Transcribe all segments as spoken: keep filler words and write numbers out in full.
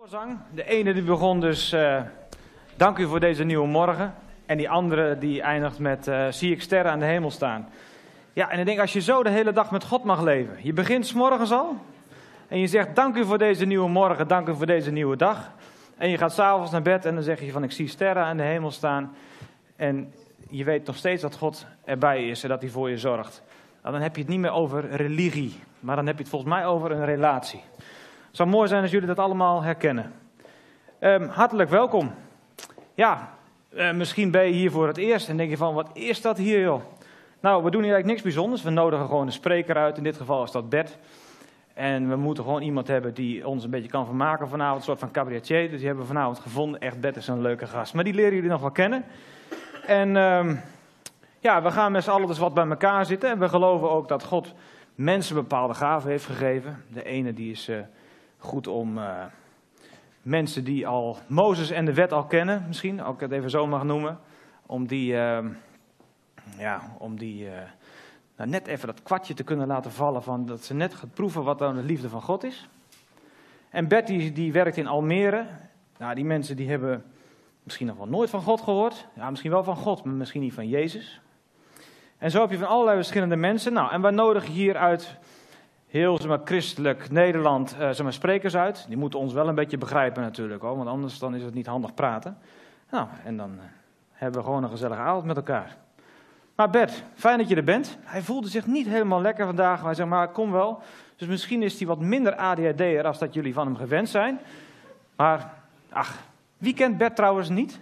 Zang. De ene die begon dus, uh, dank u voor deze nieuwe morgen. En die andere die eindigt met, uh, zie ik sterren aan de hemel staan. Ja, en ik denk, als je zo de hele dag met God mag leven. Je begint 's morgens al. En je zegt, dank u voor deze nieuwe morgen, dank u voor deze nieuwe dag. En je gaat 's avonds naar bed en dan zeg je van, ik zie sterren aan de hemel staan. En je weet nog steeds dat God erbij is en dat hij voor je zorgt. Nou, dan heb je het niet meer over religie. Maar dan heb je het volgens mij over een relatie. Het zou mooi zijn als jullie dat allemaal herkennen. Um, hartelijk welkom. Ja, uh, misschien ben je hier voor het eerst en denk je van, wat is dat hier joh? Nou, we doen hier eigenlijk niks bijzonders. We nodigen gewoon een spreker uit. In dit geval is dat Bert. En we moeten gewoon iemand hebben die ons een beetje kan vermaken vanavond. Een soort van cabaretier. Dus die hebben we vanavond gevonden. Echt, Bert is een leuke gast. Maar die leren jullie nog wel kennen. En um, ja, we gaan met z'n allen dus wat bij elkaar zitten. En we geloven ook dat God mensen bepaalde gaven heeft gegeven. De ene die is uh, goed om uh, mensen die al Mozes en de wet al kennen. Misschien, als ik het even zo mag noemen. Om die, uh, ja, om die uh, nou, net even dat kwartje te kunnen laten vallen. Van dat ze net gaat proeven wat dan de liefde van God is. En Bert die, die werkt in Almere. Nou, die mensen die hebben misschien nog wel nooit van God gehoord. Ja, misschien wel van God, maar misschien niet van Jezus. En zo heb je van allerlei verschillende mensen. Nou, en wij nodigen hier uit heel zeg maar, christelijk Nederland uh, zeg maar, sprekers uit. Die moeten ons wel een beetje begrijpen natuurlijk, hoor, want anders dan is het niet handig praten. Nou, en dan uh, hebben we gewoon een gezellige avond met elkaar. Maar Bert, fijn dat je er bent. Hij voelde zich niet helemaal lekker vandaag. Hij zei, maar kom wel. Dus misschien is hij wat minder A D H D'er als dat jullie van hem gewend zijn. Maar, ach, wie kent Bert trouwens niet?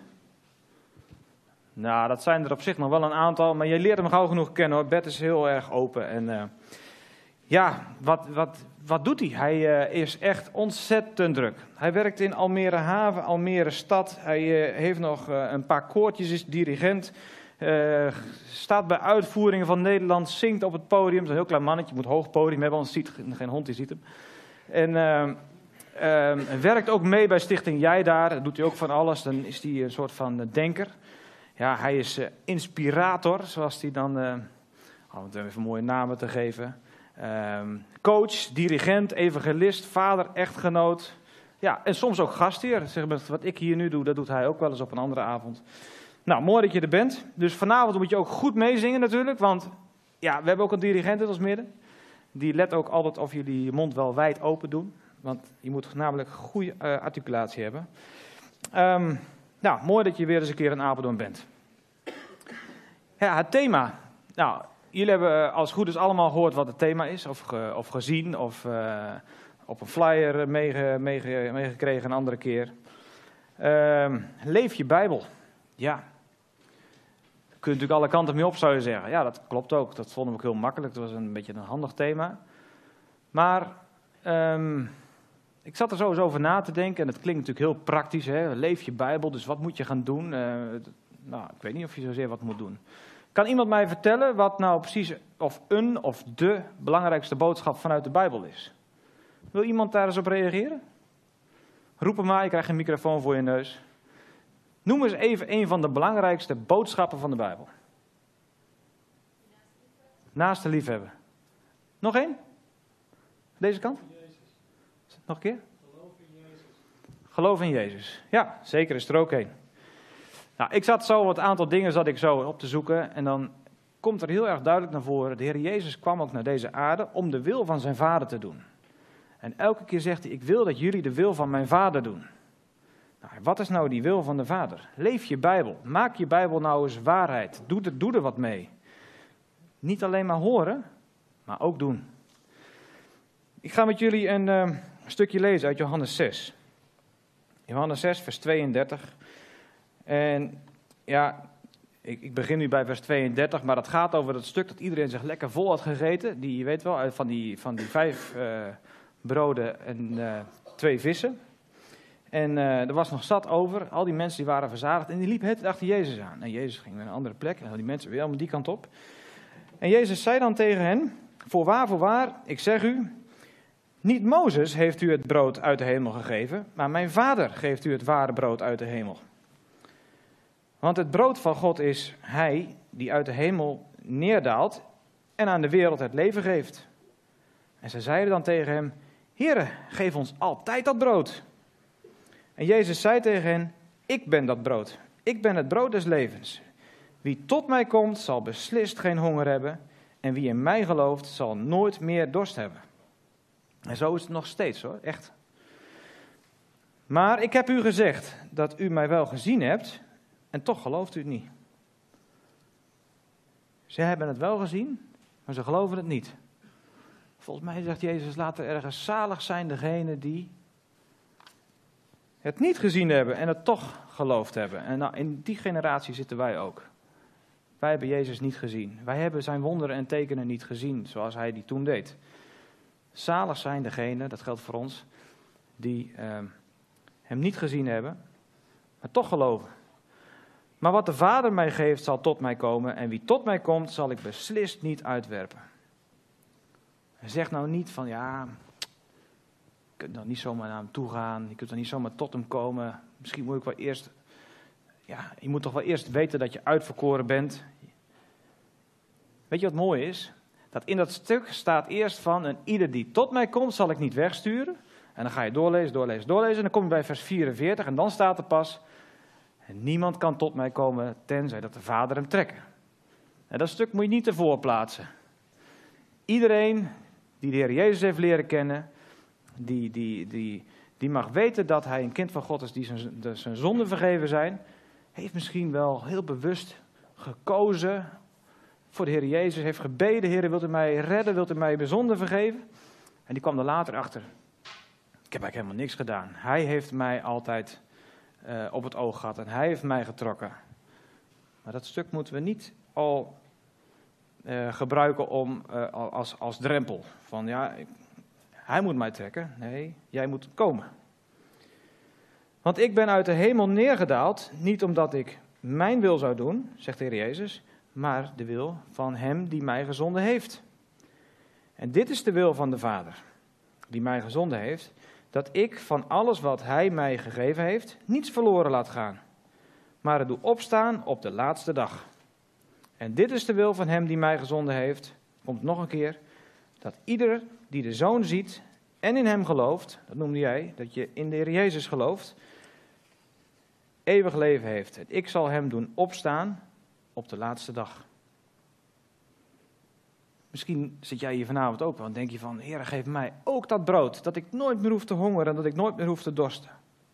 Nou, dat zijn er op zich nog wel een aantal, maar je leert hem gauw genoeg kennen hoor. Bert is heel erg open en uh, ja, wat, wat, wat doet hij? Hij uh, is echt ontzettend druk. Hij werkt in Almere Haven, Almere Stad. Hij uh, heeft nog uh, een paar koortjes, is dirigent. Uh, staat bij uitvoeringen van Nederland, zingt op het podium. Dat is een heel klein mannetje, moet hoog podium hebben, anders ziet geen hond die ziet hem. En uh, uh, werkt ook mee bij Stichting Jij Daar. Dat doet hij ook van alles. Dan is hij een soort van uh, denker. Ja, hij is uh, inspirator, zoals hij dan, uh, om het even mooie namen te geven. Uh, coach, dirigent, evangelist, vader, echtgenoot. Ja, en soms ook gastheer. Zeg maar, wat ik hier nu doe, dat doet hij ook wel eens op een andere avond. Nou, mooi dat je er bent. Dus vanavond moet je ook goed meezingen natuurlijk, want ja, we hebben ook een dirigent in ons midden. Die let ook altijd of jullie je mond wel wijd open doen, want je moet namelijk goede uh, articulatie hebben. Um, Nou, mooi dat je weer eens een keer in Apeldoorn bent. Ja, het thema. Nou, jullie hebben als het goed is allemaal gehoord wat het thema is. Of, ge, of gezien, of uh, op een flyer meege, meege, meegekregen een andere keer. Uh, leef je Bijbel. Ja. Daar kun je natuurlijk alle kanten mee op, zou je zeggen. Ja, dat klopt ook. Dat vonden we ook heel makkelijk. Dat was een beetje een handig thema. Maar Um, ik zat er zo eens over na te denken en het klinkt natuurlijk heel praktisch. Hè? Leef je Bijbel, dus wat moet je gaan doen? Uh, nou, ik weet niet of je zozeer wat moet doen. Kan iemand mij vertellen wat nou precies of een of de belangrijkste boodschap vanuit de Bijbel is? Wil iemand daar eens op reageren? Roep hem maar, je krijgt een microfoon voor je neus. Noem eens even een van de belangrijkste boodschappen van de Bijbel. Naast de liefhebben. Nog één? Deze kant? Nog een keer? Geloof in Jezus. Geloof in Jezus. Ja, zeker is er ook één. Nou, ik zat zo wat aantal dingen zat ik zo op te zoeken. En dan komt er heel erg duidelijk naar voren. De Heer Jezus kwam ook naar deze aarde om de wil van zijn vader te doen. En elke keer zegt hij, ik wil dat jullie de wil van mijn vader doen. Nou, wat is nou die wil van de vader? Leef je Bijbel. Maak je Bijbel nou eens waarheid. Doe er, doe er wat mee. Niet alleen maar horen, maar ook doen. Ik ga met jullie een uh, stukje lezen uit Johannes zes. Johannes zes, vers tweeëndertig. En ja, ik, ik begin nu bij vers tweeëndertig, maar het gaat over het stuk dat iedereen zich lekker vol had gegeten. Die, je weet wel, van die, van die vijf uh, broden en uh, twee vissen. En uh, er was nog zat over, al die mensen die waren verzadigd en die liepen het achter Jezus aan. En Jezus ging naar een andere plek en al die mensen weer allemaal die kant op. En Jezus zei dan tegen hen, voorwaar, voorwaar, ik zeg u, niet Mozes heeft u het brood uit de hemel gegeven, maar mijn vader geeft u het ware brood uit de hemel. Want het brood van God is hij die uit de hemel neerdaalt en aan de wereld het leven geeft. En ze zeiden dan tegen hem, Heere, geef ons altijd dat brood. En Jezus zei tegen hen, ik ben dat brood. Ik ben het brood des levens. Wie tot mij komt, zal beslist geen honger hebben. En wie in mij gelooft, zal nooit meer dorst hebben. En zo is het nog steeds hoor, echt. Maar ik heb u gezegd dat u mij wel gezien hebt en toch gelooft u het niet. Ze hebben het wel gezien, maar ze geloven het niet. Volgens mij zegt Jezus later ergens, zalig zijn degenen die het niet gezien hebben en het toch geloofd hebben. En nou, in die generatie zitten wij ook. Wij hebben Jezus niet gezien. Wij hebben zijn wonderen en tekenen niet gezien zoals hij die toen deed. Zalig zijn degenen, dat geldt voor ons, die uh, hem niet gezien hebben, maar toch geloven. Maar wat de Vader mij geeft, zal tot mij komen. En wie tot mij komt, zal ik beslist niet uitwerpen. Hij zegt nou niet van, ja, je kunt dan niet zomaar naar hem toe gaan. Je kunt dan niet zomaar tot hem komen. Misschien moet ik wel eerst, ja, je moet toch wel eerst weten dat je uitverkoren bent. Weet je wat mooi is? Dat in dat stuk staat eerst van, en ieder die tot mij komt, zal ik niet wegsturen. En dan ga je doorlezen, doorlezen, doorlezen. En dan kom je bij vers vierenveertig en dan staat er pas, en niemand kan tot mij komen, tenzij dat de Vader hem trekken. En dat stuk moet je niet ervoor plaatsen. Iedereen die de Heer Jezus heeft leren kennen, die, die, die, die mag weten dat hij een kind van God is, die zijn, de, zijn zonden vergeven zijn, heeft misschien wel heel bewust gekozen voor de Heer Jezus, heeft gebeden, Heer, wilt u mij redden, wilt u mij mijn zonden vergeven? En die kwam er later achter, ik heb eigenlijk helemaal niks gedaan. Hij heeft mij altijd uh, op het oog gehad en hij heeft mij getrokken. Maar dat stuk moeten we niet al uh, gebruiken om, uh, als, als drempel. Van ja, ik, hij moet mij trekken. Nee, jij moet komen. Want ik ben uit de hemel neergedaald, niet omdat ik mijn wil zou doen, zegt de Heer Jezus, maar de wil van hem die mij gezonden heeft. En dit is de wil van de Vader, die mij gezonden heeft, dat ik van alles wat hij mij gegeven heeft, niets verloren laat gaan, maar het doe opstaan op de laatste dag. En dit is de wil van hem die mij gezonden heeft, komt nog een keer, dat ieder die de Zoon ziet en in hem gelooft, dat noemde jij, dat je in de Heer Jezus gelooft, eeuwig leven heeft. En ik zal hem doen opstaan op de laatste dag. Misschien zit jij hier vanavond ook wel en denk je van, Heer, geef mij ook dat brood, dat ik nooit meer hoef te hongeren en dat ik nooit meer hoef te dorsten.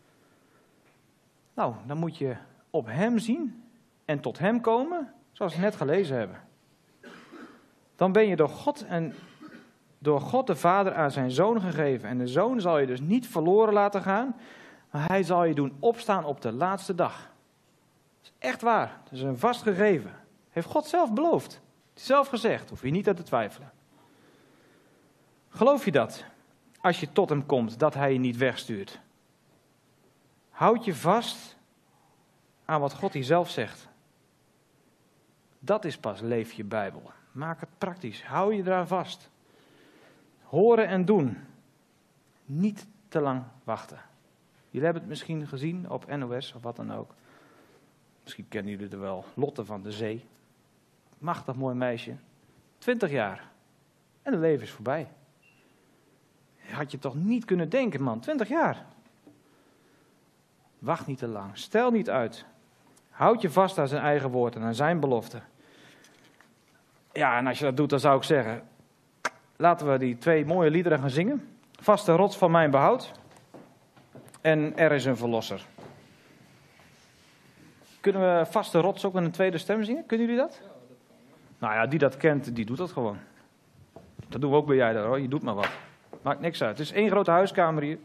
Nou, dan moet je op hem zien en tot hem komen, zoals we net gelezen hebben. Dan ben je door God en door God de Vader aan zijn Zoon gegeven. En de Zoon zal je dus niet verloren laten gaan, maar hij zal je doen opstaan op de laatste dag. Dat is echt waar, dat is een vast gegeven. Heeft God zelf beloofd. Zelf gezegd, hoef je niet aan te twijfelen. Geloof je dat, als je tot hem komt, dat hij je niet wegstuurt? Houd je vast aan wat God hier zelf zegt. Dat is pas leef je Bijbel. Maak het praktisch, hou je eraan vast. Horen en doen. Niet te lang wachten. Jullie hebben het misschien gezien op N O S of wat dan ook. Misschien kennen jullie er wel, Lotte van de Zee. Machtig mooi meisje, twintig jaar. En het leven is voorbij. Had je toch niet kunnen denken, man, twintig jaar. Wacht niet te lang, stel niet uit. Houd je vast aan zijn eigen woord en aan zijn belofte. Ja, en als je dat doet, dan zou ik zeggen, laten we die twee mooie liederen gaan zingen. Vaste rots van mijn behoud. En er is een verlosser. Kunnen we vaste rots ook in een tweede stem zingen? Kunnen jullie dat? Nou ja, die dat kent, die doet dat gewoon. Dat doen we ook bij jij daar hoor, je doet maar wat. Maakt niks uit. Het is één grote huiskamer hier.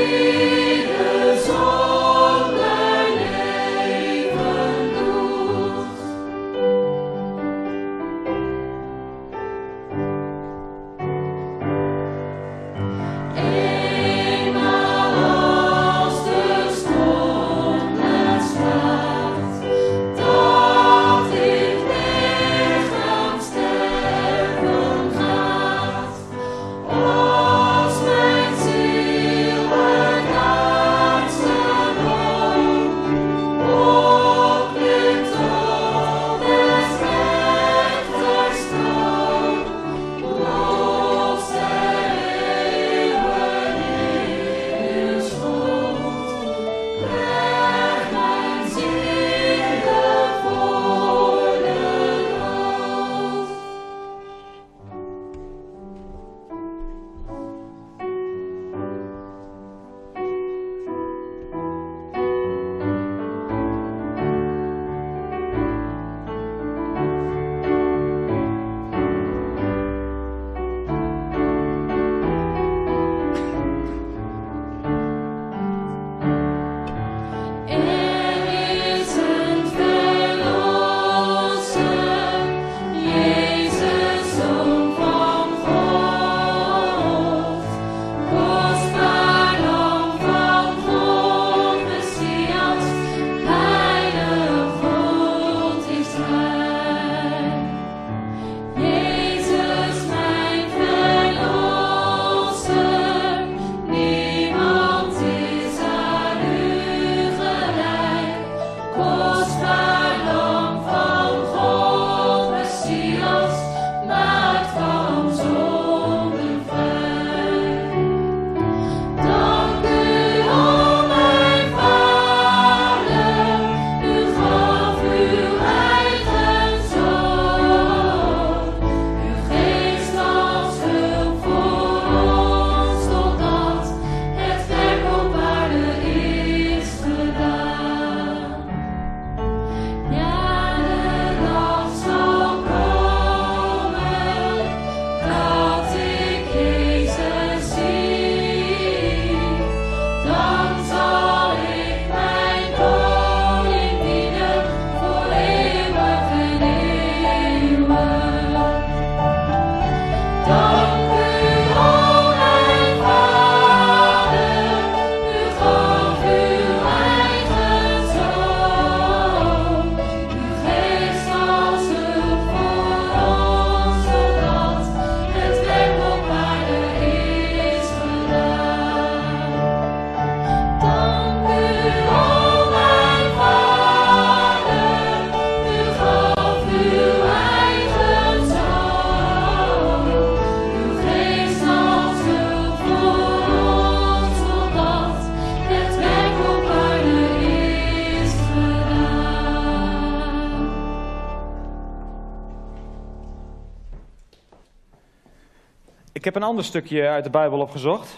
Ik heb een ander stukje uit de Bijbel opgezocht.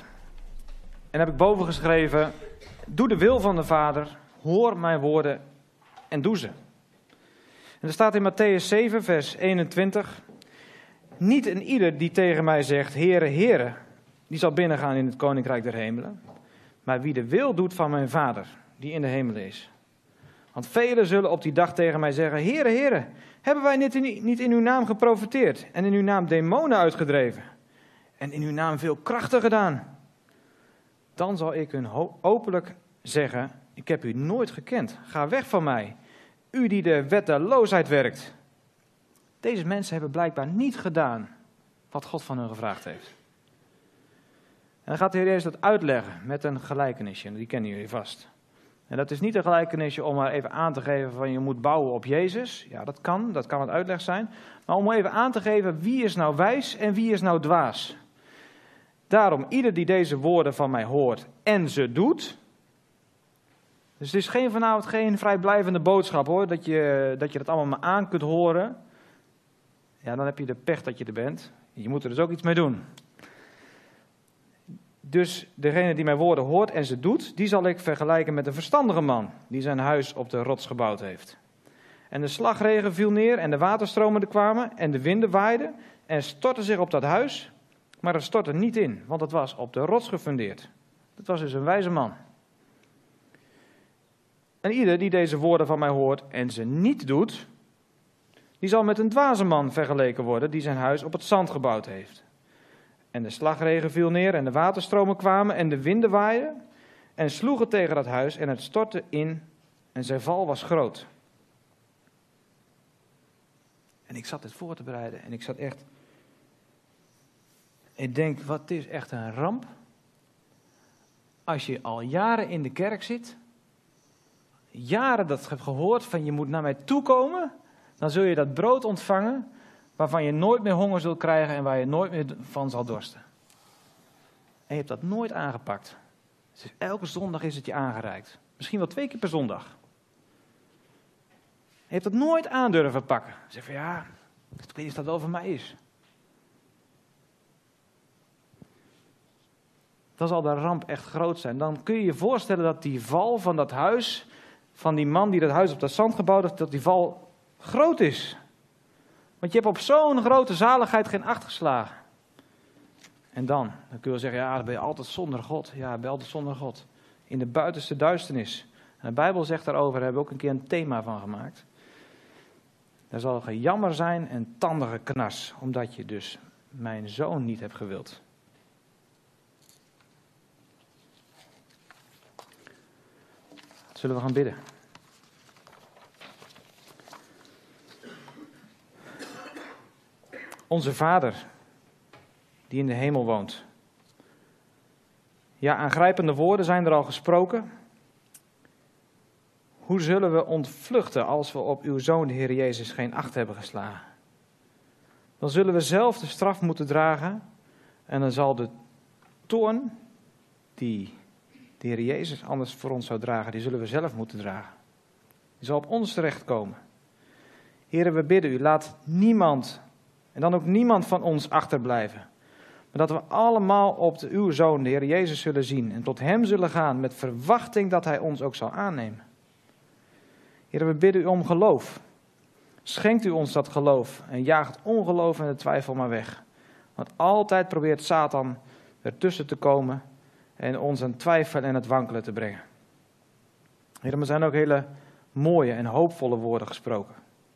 En heb ik boven geschreven: doe de wil van de Vader, hoor mijn woorden en doe ze. En er staat in Mattheüs zeven, vers eenentwintig. Niet een ieder die tegen mij zegt, Heere, Heere, die zal binnengaan in het koninkrijk der hemelen. Maar wie de wil doet van mijn Vader, die in de hemelen is. Want velen zullen op die dag tegen mij zeggen, Heere, Heere, hebben wij niet in, niet in uw naam geprofeteerd en in uw naam demonen uitgedreven en in uw naam veel krachten gedaan? Dan zal ik hun openlijk zeggen, ik heb u nooit gekend, ga weg van mij, u die de wetteloosheid werkt. Deze mensen hebben blijkbaar niet gedaan wat God van hen gevraagd heeft. En dan gaat de Heer Jezus dat uitleggen met een gelijkenisje, die kennen jullie vast. En dat is niet een gelijkenisje om maar even aan te geven van je moet bouwen op Jezus. Ja, dat kan, dat kan het uitleg zijn. Maar om even aan te geven wie is nou wijs en wie is nou dwaas. Daarom, ieder die deze woorden van mij hoort en ze doet. Dus het is geen, vanavond geen vrijblijvende boodschap hoor, dat je, dat je dat allemaal maar aan kunt horen. Ja, dan heb je de pech dat je er bent. Je moet er dus ook iets mee doen. Dus degene die mijn woorden hoort en ze doet, die zal ik vergelijken met een verstandige man die zijn huis op de rots gebouwd heeft. En de slagregen viel neer en de waterstromen er kwamen en de winden waaiden en stortten zich op dat huis, maar het stortte niet in, want het was op de rots gefundeerd. Dat was dus een wijze man. En ieder die deze woorden van mij hoort en ze niet doet, die zal met een dwaze man vergeleken worden die zijn huis op het zand gebouwd heeft. En de slagregen viel neer en de waterstromen kwamen en de winden waaiden en sloegen tegen dat huis en het stortte in en zijn val was groot. En ik zat dit voor te bereiden en ik zat echt... Ik denk, wat is echt een ramp. Als je al jaren in de kerk zit, jaren dat hebt gehoord van je moet naar mij toe komen, dan zul je dat brood ontvangen waarvan je nooit meer honger zult krijgen en waar je nooit meer van zal dorsten. En je hebt dat nooit aangepakt. Dus elke zondag is het je aangereikt. Misschien wel twee keer per zondag. Je hebt dat nooit aan durven pakken. Je zegt van ja, ik weet niet of dat wel voor mij is. Dan zal de ramp echt groot zijn. Dan kun je je voorstellen dat die val van dat huis, van die man die dat huis op dat zand gebouwd heeft, dat die val groot is. Want je hebt op zo'n grote zaligheid geen acht geslagen. En dan, dan kun je wel zeggen, ja, dan ben je altijd zonder God. Ja, ben je altijd zonder God. In de buitenste duisternis. En de Bijbel zegt daarover, daar hebben we ook een keer een thema van gemaakt. Er zal gejammer zijn en tandige knars, omdat je dus mijn zoon niet hebt gewild. Zullen we gaan bidden? Onze Vader, die in de hemel woont. Ja, aangrijpende woorden zijn er al gesproken. Hoe zullen we ontvluchten als we op uw Zoon, de Heer Jezus, geen acht hebben geslagen? Dan zullen we zelf de straf moeten dragen en dan zal de toorn die de Heer Jezus anders voor ons zou dragen, die zullen we zelf moeten dragen. Die zal op ons terechtkomen. Heren, we bidden u, laat niemand, en dan ook niemand van ons achterblijven. Maar dat we allemaal op de, uw Zoon, de Heer Jezus, zullen zien en tot hem zullen gaan met verwachting dat hij ons ook zal aannemen. Heren, we bidden u om geloof. Schenkt u ons dat geloof en jaagt ongeloof en de twijfel maar weg. Want altijd probeert Satan ertussen te komen en ons aan twijfel en het wankelen te brengen. Heren, er zijn ook hele mooie en hoopvolle woorden gesproken.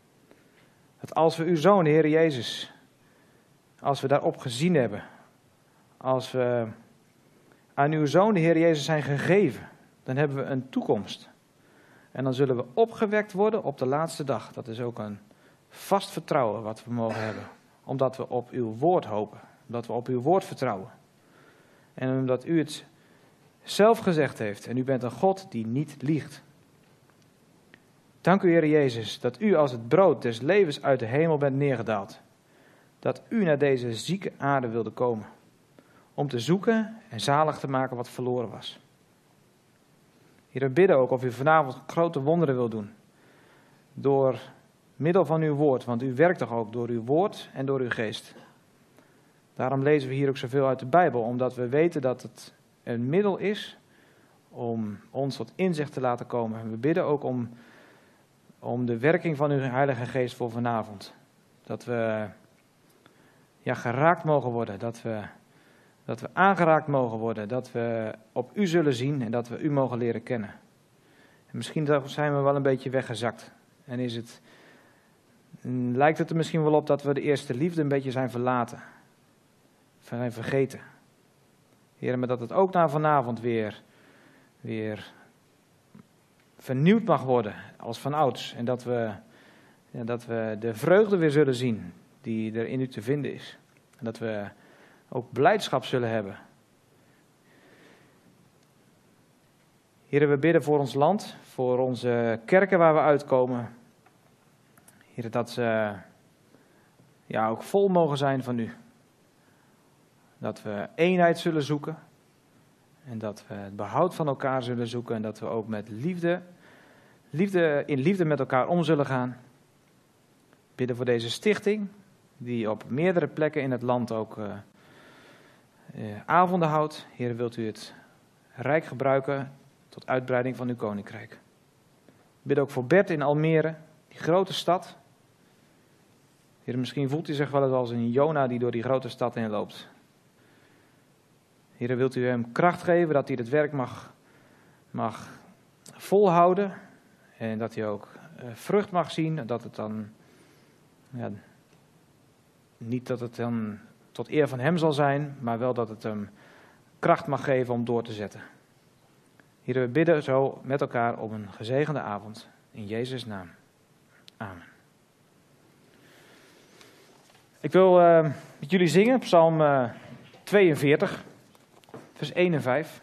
Dat als we uw Zoon, de Heer Jezus, als we daarop gezien hebben, als we aan uw Zoon, de Heer Jezus, zijn gegeven, dan hebben we een toekomst. En dan zullen we opgewekt worden op de laatste dag. Dat is ook een vast vertrouwen wat we mogen hebben. Omdat we op uw woord hopen. Omdat we op uw woord vertrouwen. En omdat u het zelf gezegd heeft. En u bent een God die niet liegt. Dank u, Heer Jezus, dat u als het brood des levens uit de hemel bent neergedaald. Dat u naar deze zieke aarde wilde komen. Om te zoeken en zalig te maken wat verloren was. Heer, we bidden ook of u vanavond grote wonderen wil doen. Door middel van uw woord. Want u werkt toch ook door uw woord en door uw geest. Daarom lezen we hier ook zoveel uit de Bijbel. Omdat we weten dat het een middel is om ons tot inzicht te laten komen. En we bidden ook om, om de werking van uw Heilige Geest voor vanavond. Dat we ja, geraakt mogen worden. Dat we... Dat we aangeraakt mogen worden, dat we op u zullen zien en dat we u mogen leren kennen. En misschien zijn we wel een beetje weggezakt. En is het, lijkt het er misschien wel op dat we de eerste liefde een beetje zijn verlaten. Zijn vergeten. Heer, maar dat het ook na vanavond weer, weer vernieuwd mag worden als van ouds. En dat we, ja, dat we de vreugde weer zullen zien die er in u te vinden is. En dat we ook blijdschap zullen hebben. Heer, we bidden voor ons land, voor onze kerken waar we uitkomen. Heer, dat ze ja, ook vol mogen zijn van u. Dat we eenheid zullen zoeken. En dat we het behoud van elkaar zullen zoeken. En dat we ook met liefde, liefde in liefde met elkaar om zullen gaan. Bidden voor deze stichting, die op meerdere plekken in het land ook Uh, Uh, avonden houdt. Heer, wilt u het rijk gebruiken tot uitbreiding van uw koninkrijk. Ik bid ook voor Bert in Almere, die grote stad. Heer, misschien voelt hij zich wel eens als een Jona die door die grote stad heen loopt. Heer, wilt u hem kracht geven dat hij het werk mag, mag volhouden. En dat hij ook uh, vrucht mag zien. Dat het dan, ja, niet dat het dan tot eer van hem zal zijn, maar wel dat het hem kracht mag geven om door te zetten. Heer, we bidden zo met elkaar om een gezegende avond. In Jezus' naam. Amen. Ik wil uh, met jullie zingen, Psalm uh, tweeënveertig, vers één en vijf.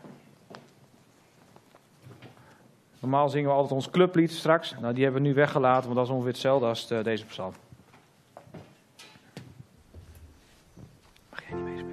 Normaal zingen we altijd ons clublied straks. Nou, die hebben we nu weggelaten, want dat is ongeveer hetzelfde als uh, deze psalm. Mag jij niet meespelen?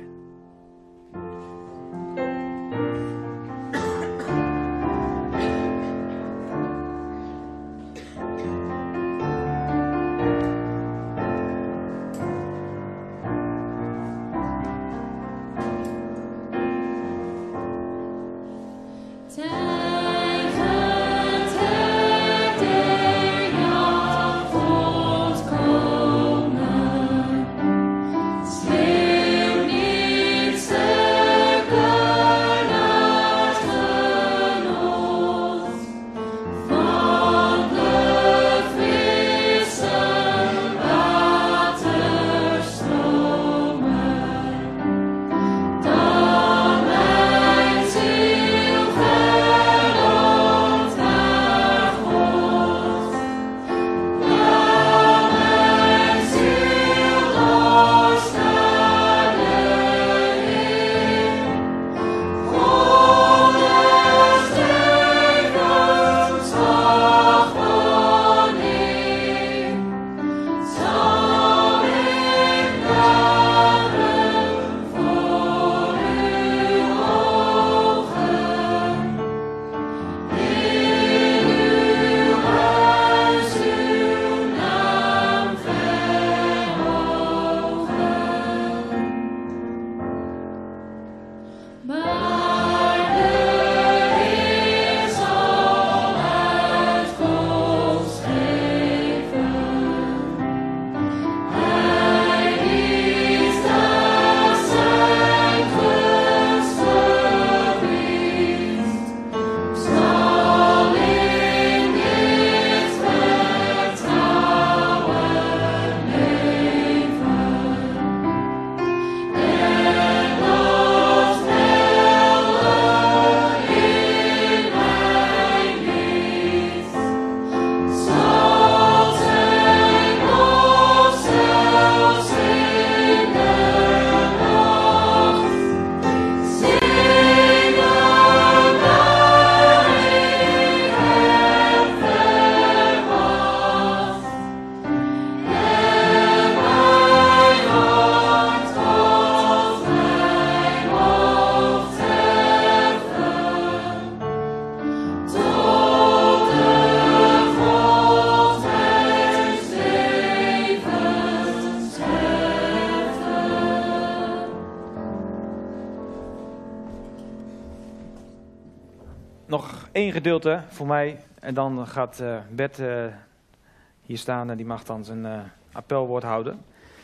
Nog één gedeelte voor mij en dan gaat uh, Bert uh, hier staan en die mag dan zijn uh, appelwoord houden.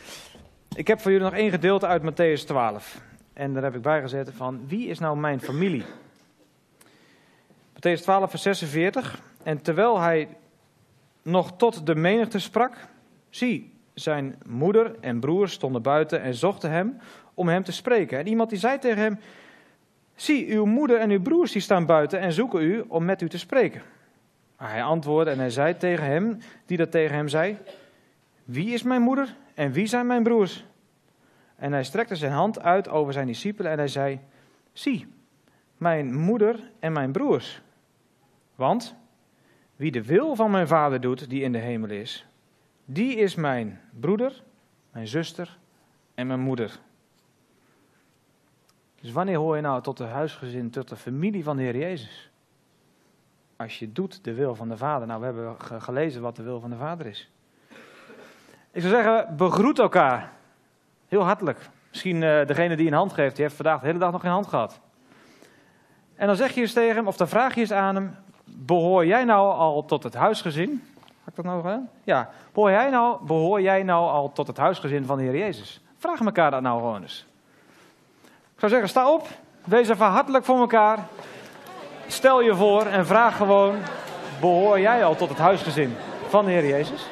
Ik heb voor jullie nog één gedeelte uit Mattheüs twaalf. En daar heb ik bij gezet van wie is nou mijn familie? Mattheüs twaalf vers zesenveertig. En terwijl hij nog tot de menigte sprak, zie, zijn moeder en broers stonden buiten en zochten hem om hem te spreken. En iemand die zei tegen hem, zie, uw moeder en uw broers die staan buiten en zoeken u om met u te spreken. Maar hij antwoordde en hij zei tegen hem, die dat tegen hem zei, wie is mijn moeder en wie zijn mijn broers? En hij strekte zijn hand uit over zijn discipelen en hij zei, zie, mijn moeder en mijn broers. Want wie de wil van mijn vader doet die in de hemel is, die is mijn broeder, mijn zuster en mijn moeder. Dus wanneer hoor je nou tot de huisgezin, tot de familie van de Heer Jezus? Als je doet de wil van de Vader. Nou, we hebben gelezen wat de wil van de Vader is. Ik zou zeggen, begroet elkaar. Heel hartelijk. Misschien uh, degene die een hand geeft, die heeft vandaag de hele dag nog geen hand gehad. En dan zeg je eens tegen hem, of dan vraag je eens aan hem, behoor jij nou al tot het huisgezin? Had ik dat nou gedaan? Ja. Behoor jij nou, behoor jij nou al tot het huisgezin van de Heer Jezus? Vraag elkaar dat nou gewoon eens. Ik zou zeggen, sta op Wees even hartelijk voor elkaar. Stel je voor en vraag gewoon, behoor jij al tot het huisgezin van de Heer Jezus?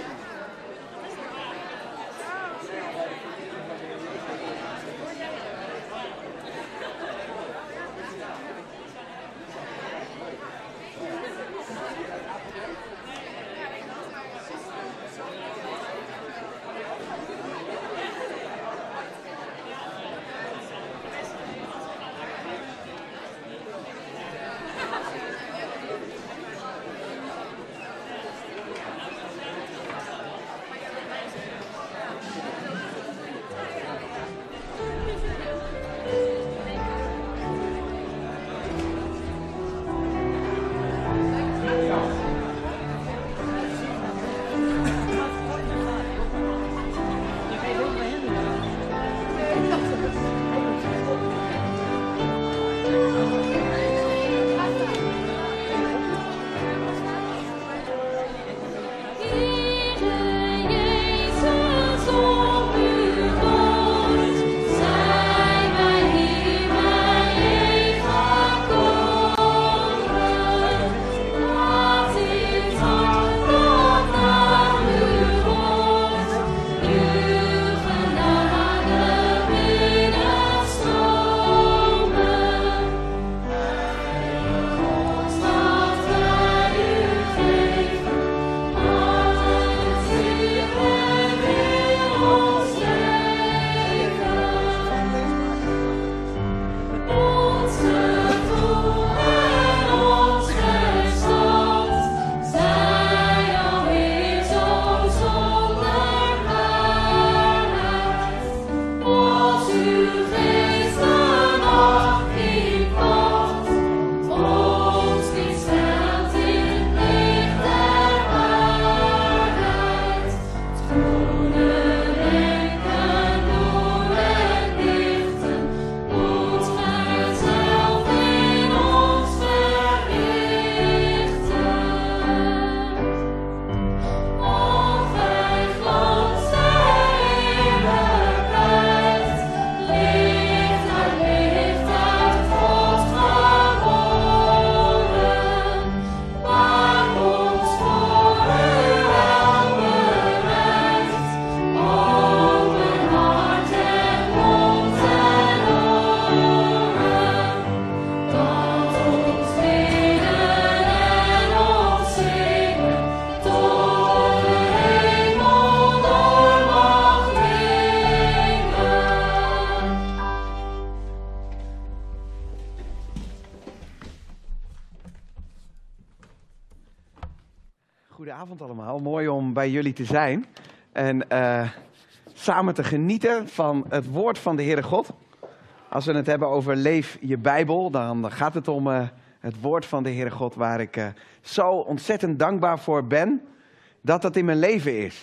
Goedenavond allemaal, mooi om bij jullie te zijn en uh, samen te genieten van het woord van de Heere God. Als we het hebben over leef je Bijbel, dan gaat het om uh, het woord van de Heere God waar ik uh, zo ontzettend dankbaar voor ben dat dat in mijn leven is.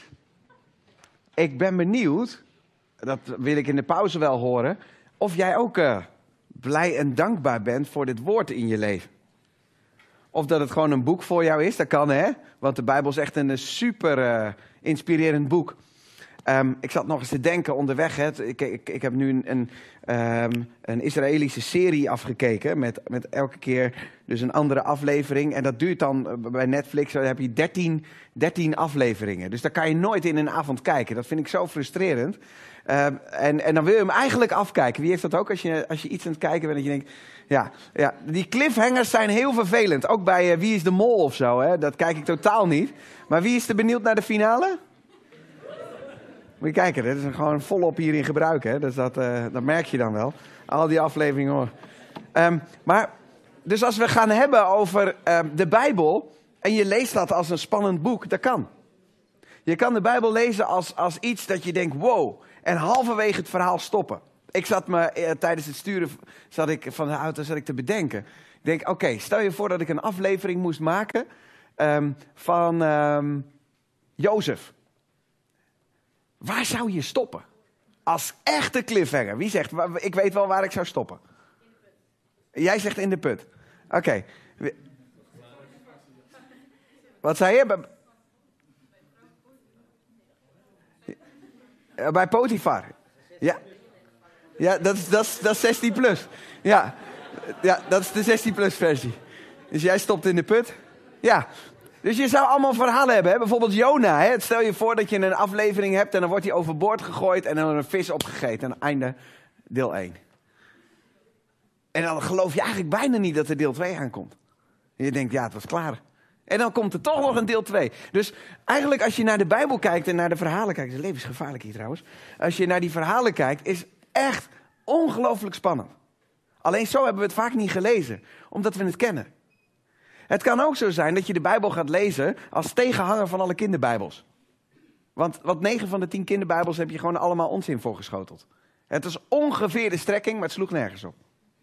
Ik ben benieuwd, dat wil ik in de pauze wel horen, of jij ook uh, blij en dankbaar bent voor dit woord in je leven. Of dat het gewoon een boek voor jou is, dat kan hè. Want de Bijbel is echt een super uh, inspirerend boek. Um, ik zat nog eens te denken onderweg. Hè. Ik, ik, ik heb nu een, een, um, een Israëlische serie afgekeken. Met, met elke keer dus een andere aflevering. En dat duurt dan bij Netflix. Dan heb je dertien, dertien afleveringen. Dus daar kan je nooit in een avond kijken. Dat vind ik zo frustrerend. Um, en, en dan wil je hem eigenlijk afkijken. Wie heeft dat ook als je, als je iets aan het kijken bent dat je denkt... Ja, ja, die cliffhangers zijn heel vervelend. Ook bij uh, Wie is de Mol of zo. Hè? Dat kijk ik totaal niet. Maar wie is er benieuwd naar de finale? Moet je kijken, dat is gewoon volop hier in gebruik. Hè? Dus dat, uh, dat merk je dan wel. Al die afleveringen hoor. Um, maar, dus als we gaan hebben over uh, de Bijbel... en je leest dat als een spannend boek, dat kan. Je kan de Bijbel lezen als, als iets dat je denkt, wow... en halverwege het verhaal stoppen. Ik zat me eh, tijdens het sturen zat ik van de auto zat ik te bedenken. Ik denk, oké, okay, stel je voor dat ik een aflevering moest maken um, van um, Jozef. Waar zou je stoppen? Als echte cliffhanger. Wie zegt, ik weet wel waar ik zou stoppen. Jij zegt in de put. Oké. Okay. Wat zei je? Bij Potifar. Ja. Ja, dat is, dat is, dat is zestien plus. Ja. ja, dat is de zestien plus versie. Dus jij stopt in de put. Ja. Dus je zou allemaal verhalen hebben. Hè? Bijvoorbeeld Jona. Hè? Stel je voor dat je een aflevering hebt en dan wordt hij overboord gegooid en dan wordt een vis opgegeten. En einde deel één. En dan geloof je eigenlijk bijna niet dat er deel twee aankomt. En je denkt, ja, het was klaar. En dan komt er toch nog een deel twee. Dus eigenlijk als je naar de Bijbel kijkt en naar de verhalen kijkt. Het leven is gevaarlijk hier trouwens. Als je naar die verhalen kijkt, is echt ongelooflijk spannend. Alleen zo hebben we het vaak niet gelezen. Omdat we het kennen. Het kan ook zo zijn dat je de Bijbel gaat lezen als tegenhanger van alle kinderbijbels. Want wat negen van de tien kinderbijbels heb je gewoon allemaal onzin voorgeschoteld. Het is ongeveer de strekking, maar het sloeg nergens op.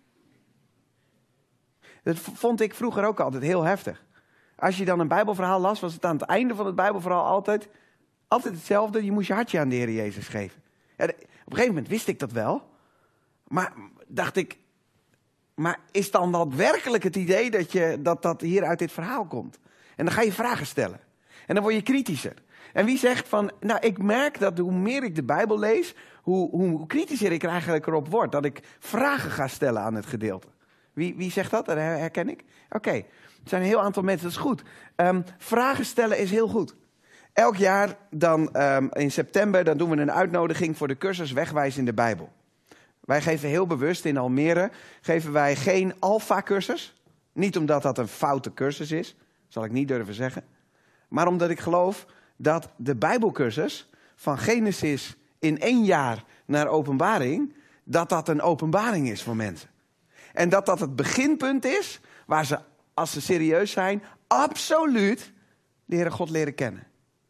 Dat vond ik vroeger ook altijd heel heftig. Als je dan een Bijbelverhaal las, was het aan het einde van het Bijbelverhaal altijd, altijd hetzelfde. Je moest je hartje aan de Heer Jezus geven. Ja, de, op een gegeven moment wist ik dat wel. Maar dacht ik, maar is dan dat werkelijk het idee dat, je, dat dat hier uit dit verhaal komt? En dan ga je vragen stellen. En dan word je kritischer. En wie zegt van, nou ik merk dat hoe meer ik de Bijbel lees, hoe, hoe kritischer ik er eigenlijk erop word. Dat ik vragen ga stellen aan het gedeelte. Wie, wie zegt dat? Dat herken ik. Oké, okay. Er zijn een heel aantal mensen, dat is goed. Um, vragen stellen is heel goed. Elk jaar dan um, in september dan doen we een uitnodiging voor de cursus Wegwijs in de Bijbel. Wij geven heel bewust in Almere geven wij geen Alpha-cursus. Niet omdat dat een foute cursus is, zal ik niet durven zeggen. Maar omdat ik geloof dat de Bijbelcursus van Genesis in één jaar naar Openbaring, dat dat een openbaring is voor mensen. En dat dat het beginpunt is waar ze, als ze serieus zijn, absoluut de Heere God leren kennen.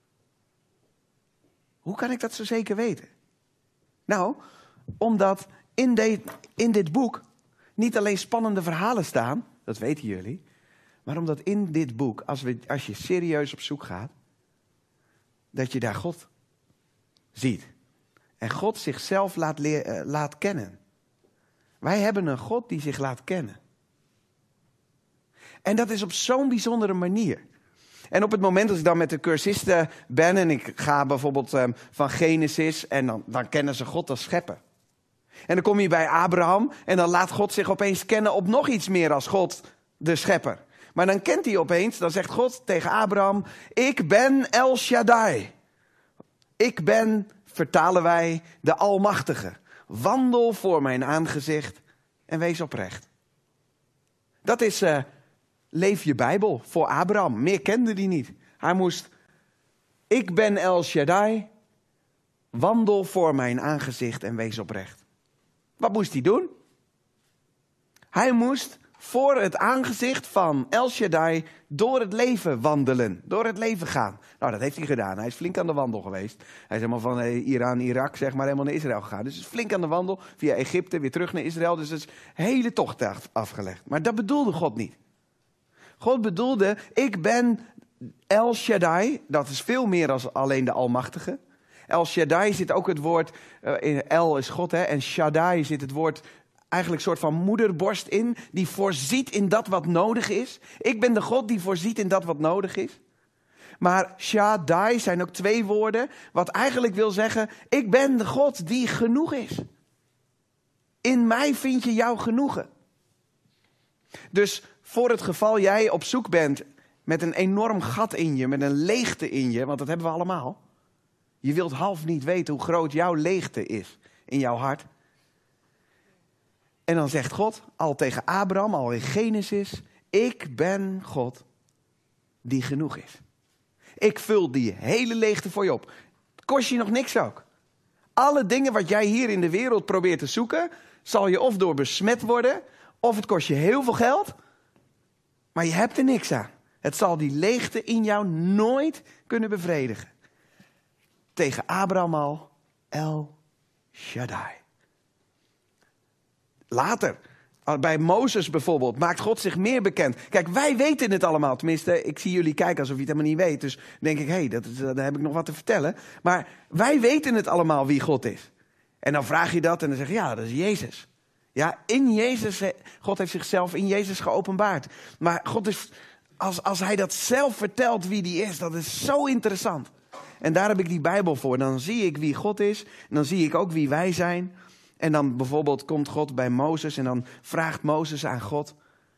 Hoe kan ik dat zo zeker weten? Nou, omdat in, de, in dit boek niet alleen spannende verhalen staan, dat weten jullie, maar omdat in dit boek, als, we, als je serieus op zoek gaat, dat je daar God ziet. En God zichzelf laat, leer, uh, laat kennen. Wij hebben een God die zich laat kennen. En dat is op zo'n bijzondere manier. En op het moment dat ik dan met de cursisten ben en ik ga bijvoorbeeld um, van Genesis en dan, dan kennen ze God als schepper. En dan kom je bij Abraham en dan laat God zich opeens kennen op nog iets meer als God de schepper. Maar dan kent hij opeens, dan zegt God tegen Abraham, ik ben El Shaddai. Ik ben, vertalen wij, de Almachtige. Wandel voor mijn aangezicht en wees oprecht. Dat is uh, leef je Bijbel voor Abraham. Meer kende hij niet. Hij moest, ik ben El Shaddai, wandel voor mijn aangezicht en wees oprecht. Wat moest hij doen? Hij moest voor het aangezicht van El Shaddai door het leven wandelen. Door het leven gaan. Nou, dat heeft hij gedaan. Hij is flink aan de wandel geweest. Hij is helemaal van eh, Iran, Irak, zeg maar, helemaal naar Israël gegaan. Dus is flink aan de wandel. Via Egypte, weer terug naar Israël. Dus het is een hele tocht afgelegd. Maar dat bedoelde God niet. God bedoelde, ik ben El Shaddai. Dat is veel meer dan alleen de Almachtige. El Shaddai zit ook het woord, uh, in El is God, hè, en Shaddai zit het woord eigenlijk een soort van moederborst in, die voorziet in dat wat nodig is. Ik ben de God die voorziet in dat wat nodig is. Maar Shaddai zijn ook twee woorden, wat eigenlijk wil zeggen, ik ben de God die genoeg is. In mij vind je jouw genoegen. Dus voor het geval jij op zoek bent met een enorm gat in je, met een leegte in je, want dat hebben we allemaal. Je wilt half niet weten hoe groot jouw leegte is in jouw hart. En dan zegt God, al tegen Abraham, al in Genesis, ik ben God die genoeg is. Ik vul die hele leegte voor je op. Het kost je nog niks ook. Alle dingen wat jij hier in de wereld probeert te zoeken, zal je of door besmet worden, of het kost je heel veel geld, maar je hebt er niks aan. Het zal die leegte in jou nooit kunnen bevredigen. Tegen Abraham al, El Shaddai. Later, bij Mozes bijvoorbeeld, maakt God zich meer bekend. Kijk, wij weten het allemaal. Tenminste, ik zie jullie kijken alsof je het helemaal niet weet. Dus denk ik, hé, hey, dat is, daar heb ik nog wat te vertellen. Maar wij weten het allemaal wie God is. En dan vraag je dat en dan zeg je, ja, dat is Jezus. Ja, in Jezus, God heeft zichzelf in Jezus geopenbaard. Maar God is, als, als hij dat zelf vertelt wie die is, dat is zo interessant. En daar heb ik die Bijbel voor. Dan zie ik wie God is. En dan zie ik ook wie wij zijn. En dan bijvoorbeeld komt God bij Mozes en dan vraagt Mozes aan God: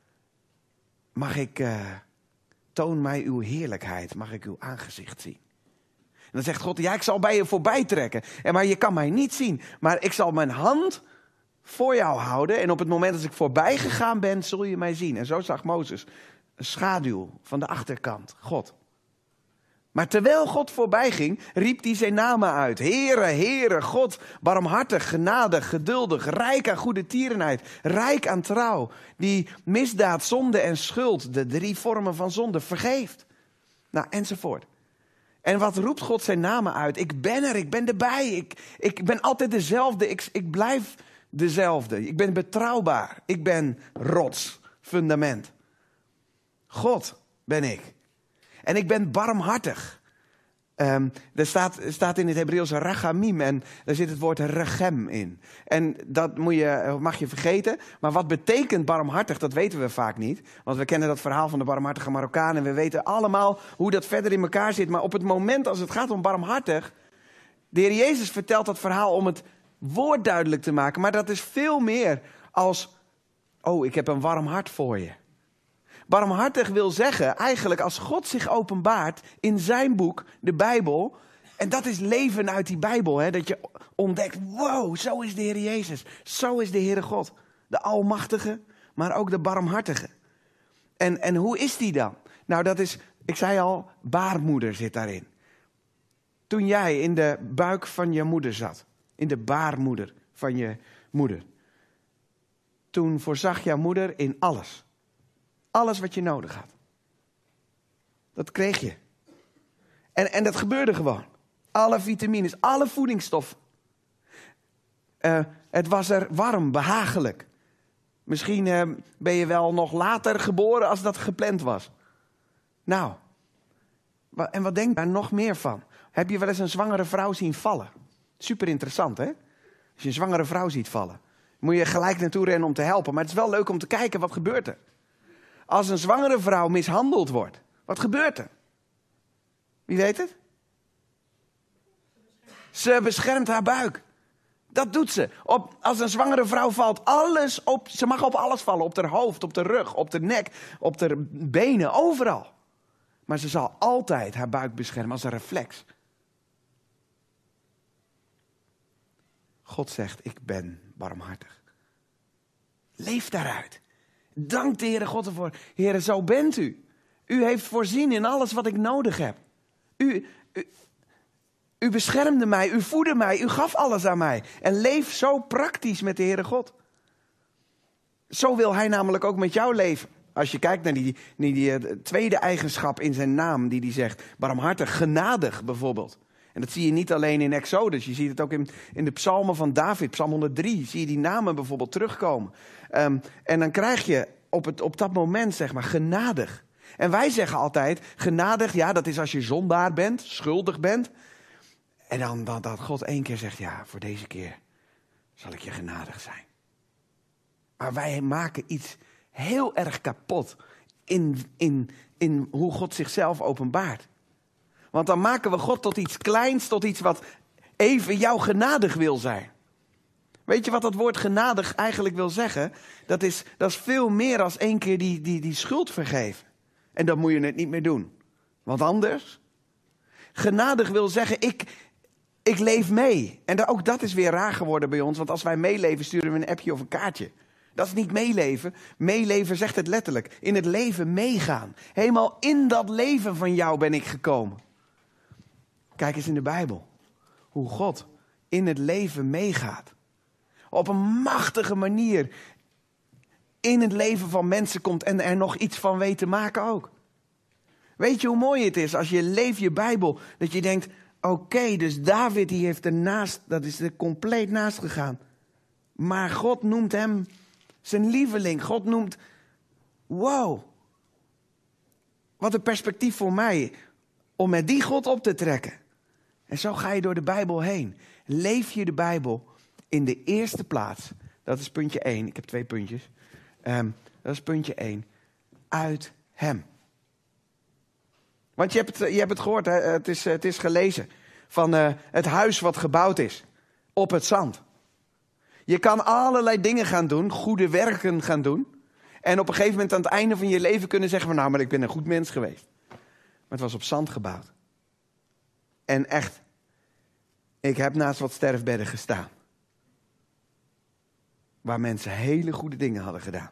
mag ik, uh, toon mij uw heerlijkheid, mag ik uw aangezicht zien? En dan zegt God: ja, ik zal bij je voorbij trekken. En maar je kan mij niet zien, maar ik zal mijn hand voor jou houden. En op het moment dat ik voorbij gegaan ben, zul je mij zien. En zo zag Mozes een schaduw van de achterkant, God. Maar terwijl God voorbij ging, riep hij zijn namen uit. Heere, Heere, God, barmhartig, genadig, geduldig, rijk aan goede tierenheid, rijk aan trouw, die misdaad, zonde en schuld, de drie vormen van zonde, vergeeft. Nou, enzovoort. En wat roept God zijn namen uit? Ik ben er, ik ben erbij, ik, ik ben altijd dezelfde, ik, ik blijf dezelfde. Ik ben betrouwbaar, ik ben rots, fundament. God ben ik. En ik ben barmhartig. Um, er staat, staat in het Hebreeuws rachamim en daar zit het woord regem in. En dat moet je, mag je vergeten. Maar wat betekent barmhartig, dat weten we vaak niet. Want we kennen dat verhaal van de barmhartige Marokkaan en we weten allemaal hoe dat verder in elkaar zit. Maar op het moment als het gaat om barmhartig, de Heer Jezus vertelt dat verhaal om het woord duidelijk te maken. Maar dat is veel meer als, oh, ik heb een warm hart voor je. Barmhartig wil zeggen, eigenlijk als God zich openbaart in zijn boek, de Bijbel. En dat is leven uit die Bijbel. Hè, dat je ontdekt, wow, zo is de Heer Jezus. Zo is de Heere God. De Almachtige, maar ook de Barmhartige. En, en hoe is die dan? Nou, dat is, ik zei al, baarmoeder zit daarin. Toen jij in de buik van je moeder zat. In de baarmoeder van je moeder. Toen voorzag jouw moeder in alles. Alles wat je nodig had. Dat kreeg je. En, en dat gebeurde gewoon. Alle vitamines, alle voedingsstoffen. Uh, het was er warm, behagelijk. Misschien uh, ben je wel nog later geboren als dat gepland was. Nou, en wat denk je daar nog meer van? Heb je wel eens een zwangere vrouw zien vallen? Super interessant, hè? Als je een zwangere vrouw ziet vallen, moet je gelijk naartoe rennen om te helpen. Maar het is wel leuk om te kijken, wat gebeurt er? Als een zwangere vrouw mishandeld wordt, wat gebeurt er? Wie weet het? Ze beschermt haar buik. Dat doet ze. Op, als een zwangere vrouw valt, alles op, ze mag op alles vallen. Op haar hoofd, op de rug, op de nek, op de benen, overal. Maar ze zal altijd haar buik beschermen als een reflex. God zegt, ik ben barmhartig. Leef daaruit. Dank de Heere God ervoor. Heere, zo bent u. U heeft voorzien in alles wat ik nodig heb. U, u, u beschermde mij, u voedde mij, u gaf alles aan mij. En leef zo praktisch met de Heere God. Zo wil hij namelijk ook met jou leven. Als je kijkt naar die, die, die tweede eigenschap in zijn naam die hij zegt. Barmhartig, genadig bijvoorbeeld. En dat zie je niet alleen in Exodus. Je ziet het ook in, in de psalmen van David. Psalm honderddrie zie je die namen bijvoorbeeld terugkomen. Um, en dan krijg je op, het, op dat moment zeg maar genadig. En wij zeggen altijd genadig, ja, dat is als je zondaar bent, schuldig bent. En dan, dan dat God één keer zegt, ja, voor deze keer zal ik je genadig zijn. Maar wij maken iets heel erg kapot in, in, in hoe God zichzelf openbaart. Want dan maken we God tot iets kleins, tot iets wat even jou genadig wil zijn. Weet je wat dat woord genadig eigenlijk wil zeggen? Dat is, dat is veel meer dan één keer die, die, die schuld vergeven. En dan moet je het niet meer doen. Want anders? Genadig wil zeggen, ik, ik leef mee. En ook dat is weer raar geworden bij ons. Want als wij meeleven, sturen we een appje of een kaartje. Dat is niet meeleven. Meeleven zegt het letterlijk. In het leven meegaan. Helemaal in dat leven van jou ben ik gekomen. Kijk eens in de Bijbel. Hoe God in het leven meegaat. Op een machtige manier in het leven van mensen komt en er nog iets van weet te maken ook. Weet je hoe mooi het is als je leeft je Bijbel, dat je denkt, oké, okay, dus David die heeft ernaast, dat is er compleet naast gegaan. Maar God noemt hem zijn lieveling. God noemt, wow, wat een perspectief voor mij om met die God op te trekken. En zo ga je door de Bijbel heen. Leef je de Bijbel in de eerste plaats. Dat is puntje één. Ik heb twee puntjes. Um, dat is puntje één. Uit hem. Want je hebt het, je hebt het gehoord. Hè? Het, is, het is gelezen. Van uh, het huis wat gebouwd is. Op het zand. Je kan allerlei dingen gaan doen, goede werken gaan doen. En op een gegeven moment aan het einde van je leven kunnen zeggen van nou, maar ik ben een goed mens geweest. Maar het was op zand gebouwd. En echt, ik heb naast wat sterfbedden gestaan. Waar mensen hele goede dingen hadden gedaan.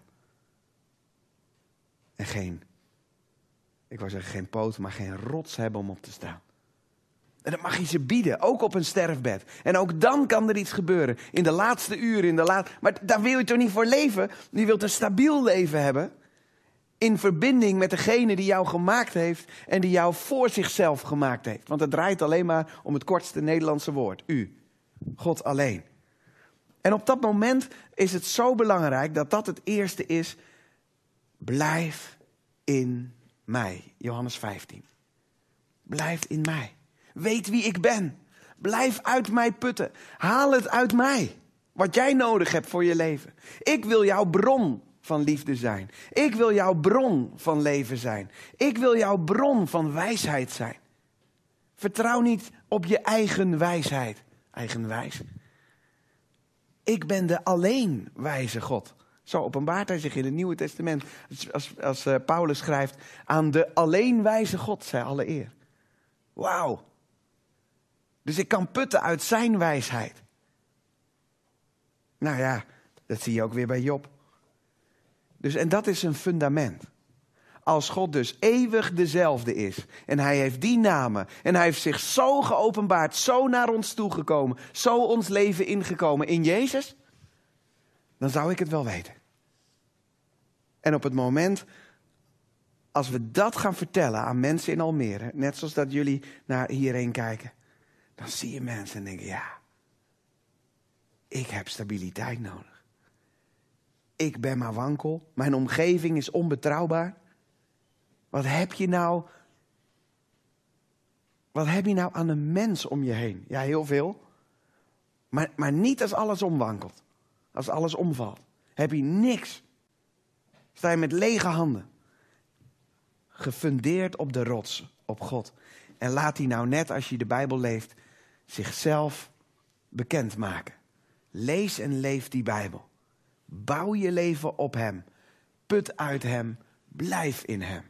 En geen, ik wou zeggen geen poot, maar geen rots hebben om op te staan. En dat mag je ze bieden, ook op een sterfbed. En ook dan kan er iets gebeuren. In de laatste uren, in de laat... maar daar wil je toch niet voor leven? Je wilt een stabiel leven hebben. In verbinding met degene die jou gemaakt heeft. En die jou voor zichzelf gemaakt heeft. Want het draait alleen maar om het kortste Nederlandse woord. U. God alleen. En op dat moment is het zo belangrijk dat dat het eerste is. Blijf in mij. Johannes vijftien. Blijf in mij. Weet wie ik ben. Blijf uit mij putten. Haal het uit mij. Wat jij nodig hebt voor je leven. Ik wil jouw bron van liefde zijn. Ik wil jouw bron van leven zijn. Ik wil jouw bron van wijsheid zijn. Vertrouw niet op je eigen wijsheid. Eigenwijs. Ik ben de alleen wijze God. Zo openbaart hij zich in het Nieuwe Testament. Als, als, als uh, Paulus schrijft. Aan de alleen wijze God zij alle eer. Wauw. Dus ik kan putten uit zijn wijsheid. Nou ja, dat zie je ook weer bij Job. Dus, en dat is een fundament. Als God dus eeuwig dezelfde is. En hij heeft die namen. En hij heeft zich zo geopenbaard. Zo naar ons toegekomen. Zo ons leven ingekomen in Jezus. Dan zou ik het wel weten. En op het moment, als we dat gaan vertellen aan mensen in Almere. Net zoals dat jullie naar hierheen kijken. Dan zie je mensen en denken, ja. Ik heb stabiliteit nodig. Ik ben maar wankel. Mijn omgeving is onbetrouwbaar. Wat heb je nou... Wat heb je nou aan een mens om je heen? Ja, heel veel. Maar, maar niet als alles omwankelt. Als alles omvalt. Heb je niks. Sta je met lege handen. Gefundeerd op de rots. Op God. En laat die nou net als je de Bijbel leest. Zichzelf bekendmaken. Lees en leef die Bijbel. Bouw je leven op hem. Put uit hem. Blijf in hem.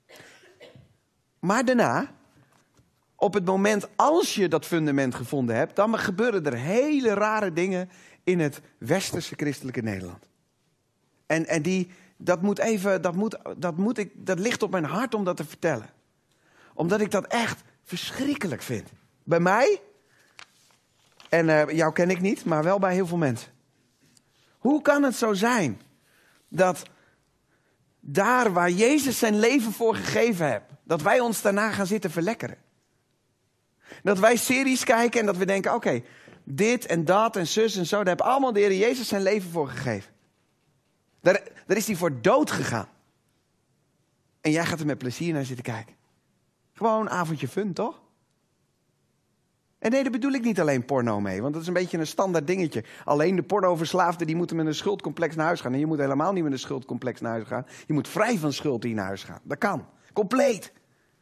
Maar daarna, op het moment als je dat fundament gevonden hebt, dan gebeuren er hele rare dingen in het westerse christelijke Nederland. En, en die, dat moet even, dat moet, dat moet ik, dat ligt op mijn hart om dat te vertellen. Omdat ik dat echt verschrikkelijk vind. Bij mij, en uh, jou ken ik niet, maar wel bij heel veel mensen. Hoe kan het zo zijn dat daar waar Jezus zijn leven voor gegeven heeft, dat wij ons daarna gaan zitten verlekkeren? Dat wij series kijken en dat we denken, oké, okay, dit en dat en zus en zo, daar heeft allemaal de Heer Jezus zijn leven voor gegeven. Daar, daar is hij voor dood gegaan. En jij gaat er met plezier naar zitten kijken. Gewoon een avondje fun, toch? En nee, daar bedoel ik niet alleen porno mee, want dat is een beetje een standaard dingetje. Alleen de pornoverslaafden die moeten met een schuldcomplex naar huis gaan. En je moet helemaal niet met een schuldcomplex naar huis gaan. Je moet vrij van schuld hier naar huis gaan. Dat kan. Compleet.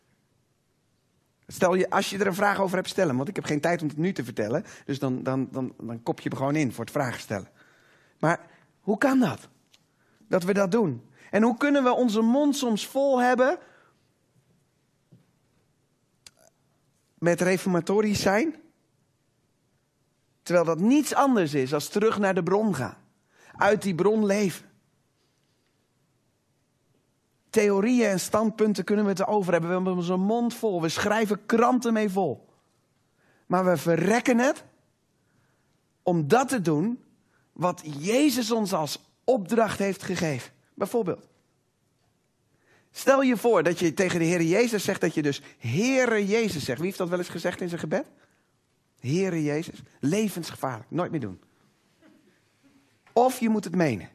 Stel je, als je er een vraag over hebt, stel hem. Want ik heb geen tijd om het nu te vertellen. Dus dan, dan, dan, dan kop je er gewoon in voor het vragen stellen. Maar hoe kan dat? Dat we dat doen. En hoe kunnen we onze mond soms vol hebben met reformatorisch zijn, terwijl dat niets anders is dan terug naar de bron gaan. Uit die bron leven. Theorieën en standpunten kunnen we het erover hebben. We hebben onze mond vol. We schrijven kranten mee vol. Maar we verrekken het om dat te doen wat Jezus ons als opdracht heeft gegeven. Bijvoorbeeld. Stel je voor dat je tegen de Heer Jezus zegt dat je dus Heere Jezus zegt. Wie heeft dat wel eens gezegd in zijn gebed? Heere Jezus. Levensgevaarlijk. Nooit meer doen. Of je moet het menen.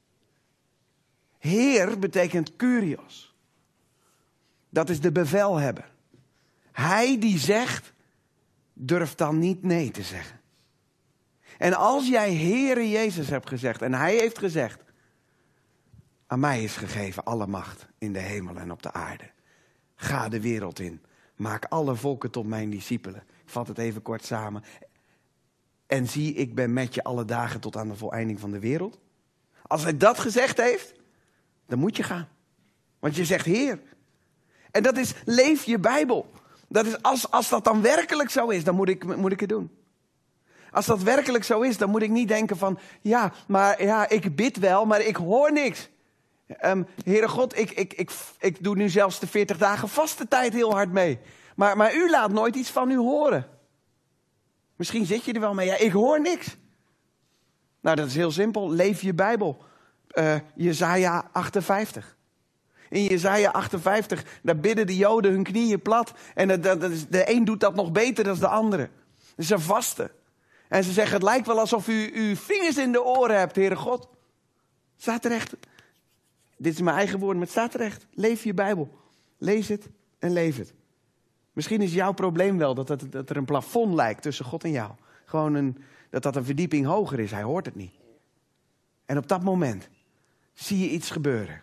Heer betekent Kyrios. Dat is de bevelhebber. Hij die zegt, durft dan niet nee te zeggen. En als jij Heere Jezus hebt gezegd en hij heeft gezegd, aan mij is gegeven alle macht in de hemel en op de aarde. Ga de wereld in. Maak alle volken tot mijn discipelen. Ik vat het even kort samen. En zie, ik ben met je alle dagen tot aan de voleinding van de wereld. Als hij dat gezegd heeft, dan moet je gaan. Want je zegt Heer. En dat is, leef je Bijbel. Dat is, als, als dat dan werkelijk zo is, dan moet ik, moet ik het doen. Als dat werkelijk zo is, dan moet ik niet denken van, ja, maar ja, ik bid wel, maar ik hoor niks. Um, Heere God, ik, ik, ik, ik doe nu zelfs de veertig dagen vaste tijd heel hard mee. Maar, maar u laat nooit iets van u horen. Misschien zit je er wel mee, ja, ik hoor niks. Nou, dat is heel simpel, leef je Bijbel. Uh, Jesaja achtenvijftig. In Jesaja achtenvijftig, daar bidden de Joden hun knieën plat. En dat, dat is, de een doet dat nog beter dan de andere. Ze vasten. En ze zeggen, het lijkt wel alsof u uw vingers in de oren hebt, Heere God. Staat er echt. Dit is mijn eigen woord, maar het staat er echt. Leef je Bijbel. Lees het en leef het. Misschien is jouw probleem wel dat, dat, dat er een plafond lijkt tussen God en jou. Gewoon een, dat dat een verdieping hoger is. Hij hoort het niet. En op dat moment zie je iets gebeuren.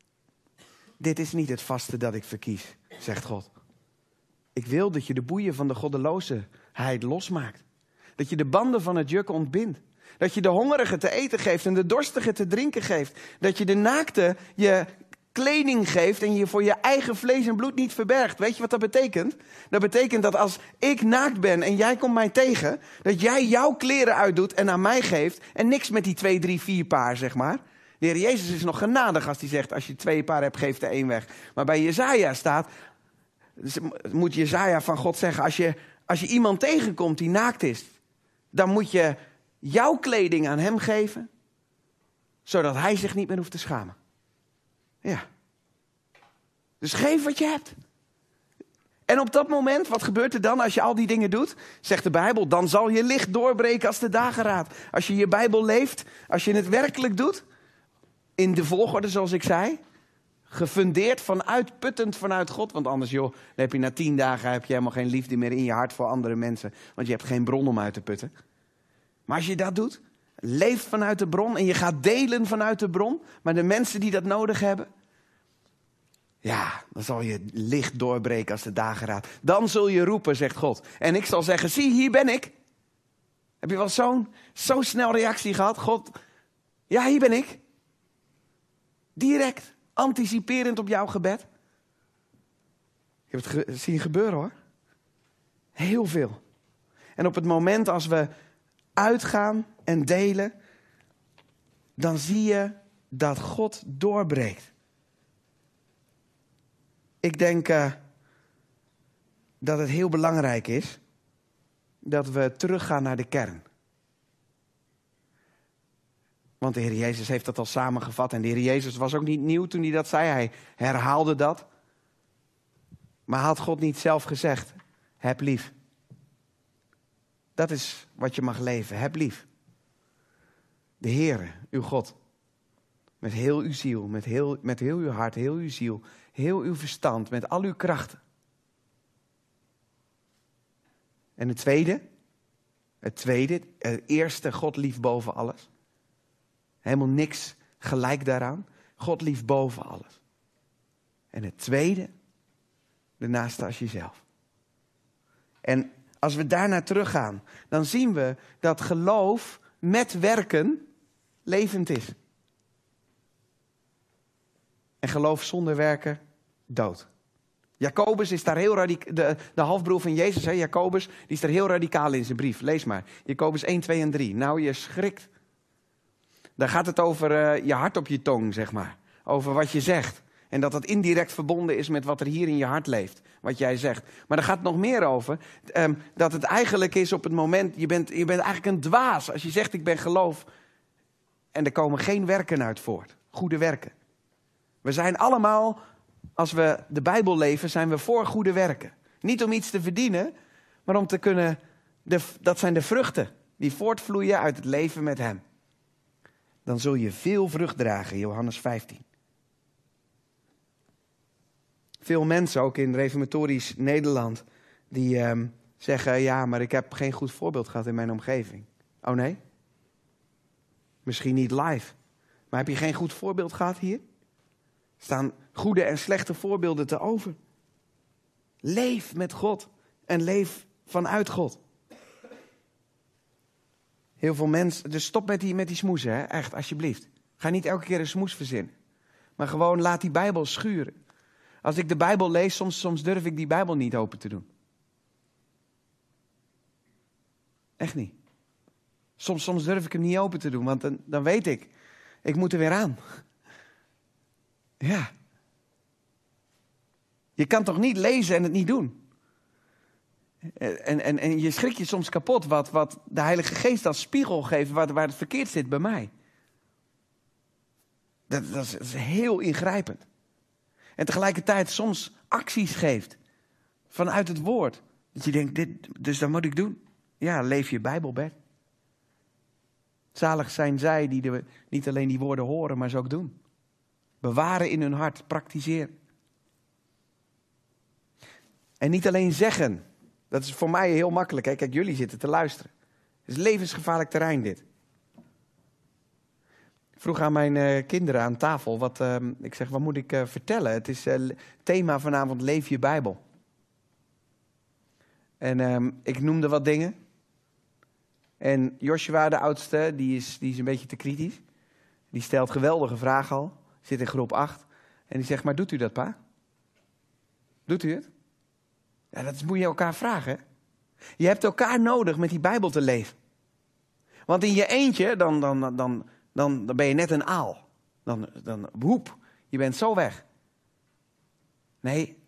Dit is niet het vaste dat ik verkies, zegt God. Ik wil dat je de boeien van de goddeloosheid losmaakt. Dat je de banden van het juk ontbindt. Dat je de hongerige te eten geeft en de dorstige te drinken geeft. Dat je de naakte je kleding geeft en je voor je eigen vlees en bloed niet verbergt. Weet je wat dat betekent? Dat betekent dat als ik naakt ben en jij komt mij tegen, dat jij jouw kleren uitdoet en aan mij geeft en niks met die twee, drie, vier paar, zeg maar. De Heer Jezus is nog genadig als hij zegt, als je twee paar hebt, geef de één weg. Maar bij Jesaja staat, moet Jesaja van God zeggen, als je, als je iemand tegenkomt die naakt is, dan moet je jouw kleding aan hem geven, zodat hij zich niet meer hoeft te schamen. Ja. Dus geef wat je hebt. En op dat moment, wat gebeurt er dan als je al die dingen doet? Zegt de Bijbel, dan zal je licht doorbreken als de dageraad. Als je je Bijbel leeft, als je het werkelijk doet, in de volgorde zoals ik zei, gefundeerd vanuit, puttend vanuit God. Want anders joh, dan heb je na tien dagen heb je helemaal geen liefde meer in je hart voor andere mensen. Want je hebt geen bron om uit te putten. Maar als je dat doet, leeft vanuit de bron en je gaat delen vanuit de bron. Maar de mensen die dat nodig hebben, ja, dan zal je licht doorbreken als de dageraad. Dan zul je roepen, zegt God. En ik zal zeggen, zie, hier ben ik. Heb je wel zo'n zo snel reactie gehad? God, ja, hier ben ik. Direct, anticiperend op jouw gebed. Ik heb het ge- zien gebeuren hoor. Heel veel. En op het moment als we uitgaan en delen, dan zie je dat God doorbreekt. Ik denk uh, dat het heel belangrijk is dat we teruggaan naar de kern. Want de Heer Jezus heeft dat al samengevat. En de Heer Jezus was ook niet nieuw toen hij dat zei. Hij herhaalde dat. Maar had God niet zelf gezegd, heb lief. Dat is wat je mag leven, heb lief. De Heere, uw God. Met heel uw ziel, met heel, met heel uw hart, heel uw ziel, heel uw verstand, met al uw krachten. En het tweede, het tweede, het eerste, God lief boven alles. Helemaal niks gelijk daaraan. God lief boven alles. En het tweede, de naaste als jezelf. En als we daarnaar teruggaan, dan zien we dat geloof met werken levend is. En geloof zonder werken, dood. Jacobus is daar heel radicaal, de, de halfbroer van Jezus, hè, Jacobus, die is daar heel radicaal in zijn brief. Lees maar, Jacobus één, twee en drie. Nou, je schrikt. Daar gaat het over uh, je hart op je tong, zeg maar. Over wat je zegt. En dat dat indirect verbonden is met wat er hier in je hart leeft. Wat jij zegt. Maar daar gaat het nog meer over. Um, dat het eigenlijk is op het moment, je bent, je bent eigenlijk een dwaas. Als je zegt ik ben geloof. En er komen geen werken uit voort. Goede werken. We zijn allemaal, als we de Bijbel leven, zijn we voor goede werken. Niet om iets te verdienen, maar om te kunnen, de, dat zijn de vruchten die voortvloeien uit het leven met hem. Dan zul je veel vrucht dragen, Johannes vijftien. Veel mensen, ook in reformatorisch Nederland, die um, zeggen, ja, maar ik heb geen goed voorbeeld gehad in mijn omgeving. Oh nee? Misschien niet live. Maar heb je geen goed voorbeeld gehad hier? Er staan goede en slechte voorbeelden te over. Leef met God en leef vanuit God. Heel veel mensen, dus stop met die, met die smoesen, hè? Echt, alsjeblieft. Ga niet elke keer een smoes verzinnen. Maar gewoon laat die Bijbel schuren. Als ik de Bijbel lees, soms, soms durf ik die Bijbel niet open te doen. Echt niet. Soms, soms durf ik hem niet open te doen, want dan, dan weet ik, ik moet er weer aan. Ja. Je kan toch niet lezen en het niet doen? En, en, en je schrik je soms kapot wat, wat de Heilige Geest als spiegel geeft waar, waar het verkeerd zit bij mij. Dat, dat, is, dat is heel ingrijpend. En tegelijkertijd soms acties geeft vanuit het woord. Dat je denkt, dit, dus dat moet ik doen. Ja, leef je Bijbelbed. Zalig zijn zij die de, niet alleen die woorden horen, maar ze ook doen. Bewaren in hun hart, praktiseren. En niet alleen zeggen. Dat is voor mij heel makkelijk. Hè? Kijk, jullie zitten te luisteren. Het is levensgevaarlijk terrein dit. Ik vroeg aan mijn uh, kinderen aan tafel, wat, uh, ik zeg, wat moet ik uh, vertellen? Het is uh, thema vanavond, leef je Bijbel. En uh, ik noemde wat dingen. En Joshua, de oudste, die is, die is een beetje te kritisch. Die stelt geweldige vragen al. Zit in groep acht. En die zegt, maar doet u dat, pa? Doet u het? Ja, dat moet je elkaar vragen. Hè? Je hebt elkaar nodig met die Bijbel te leven. Want in je eentje, dan, dan, dan, dan, dan ben je net een aal. Dan, dan woep, je bent zo weg. Nee,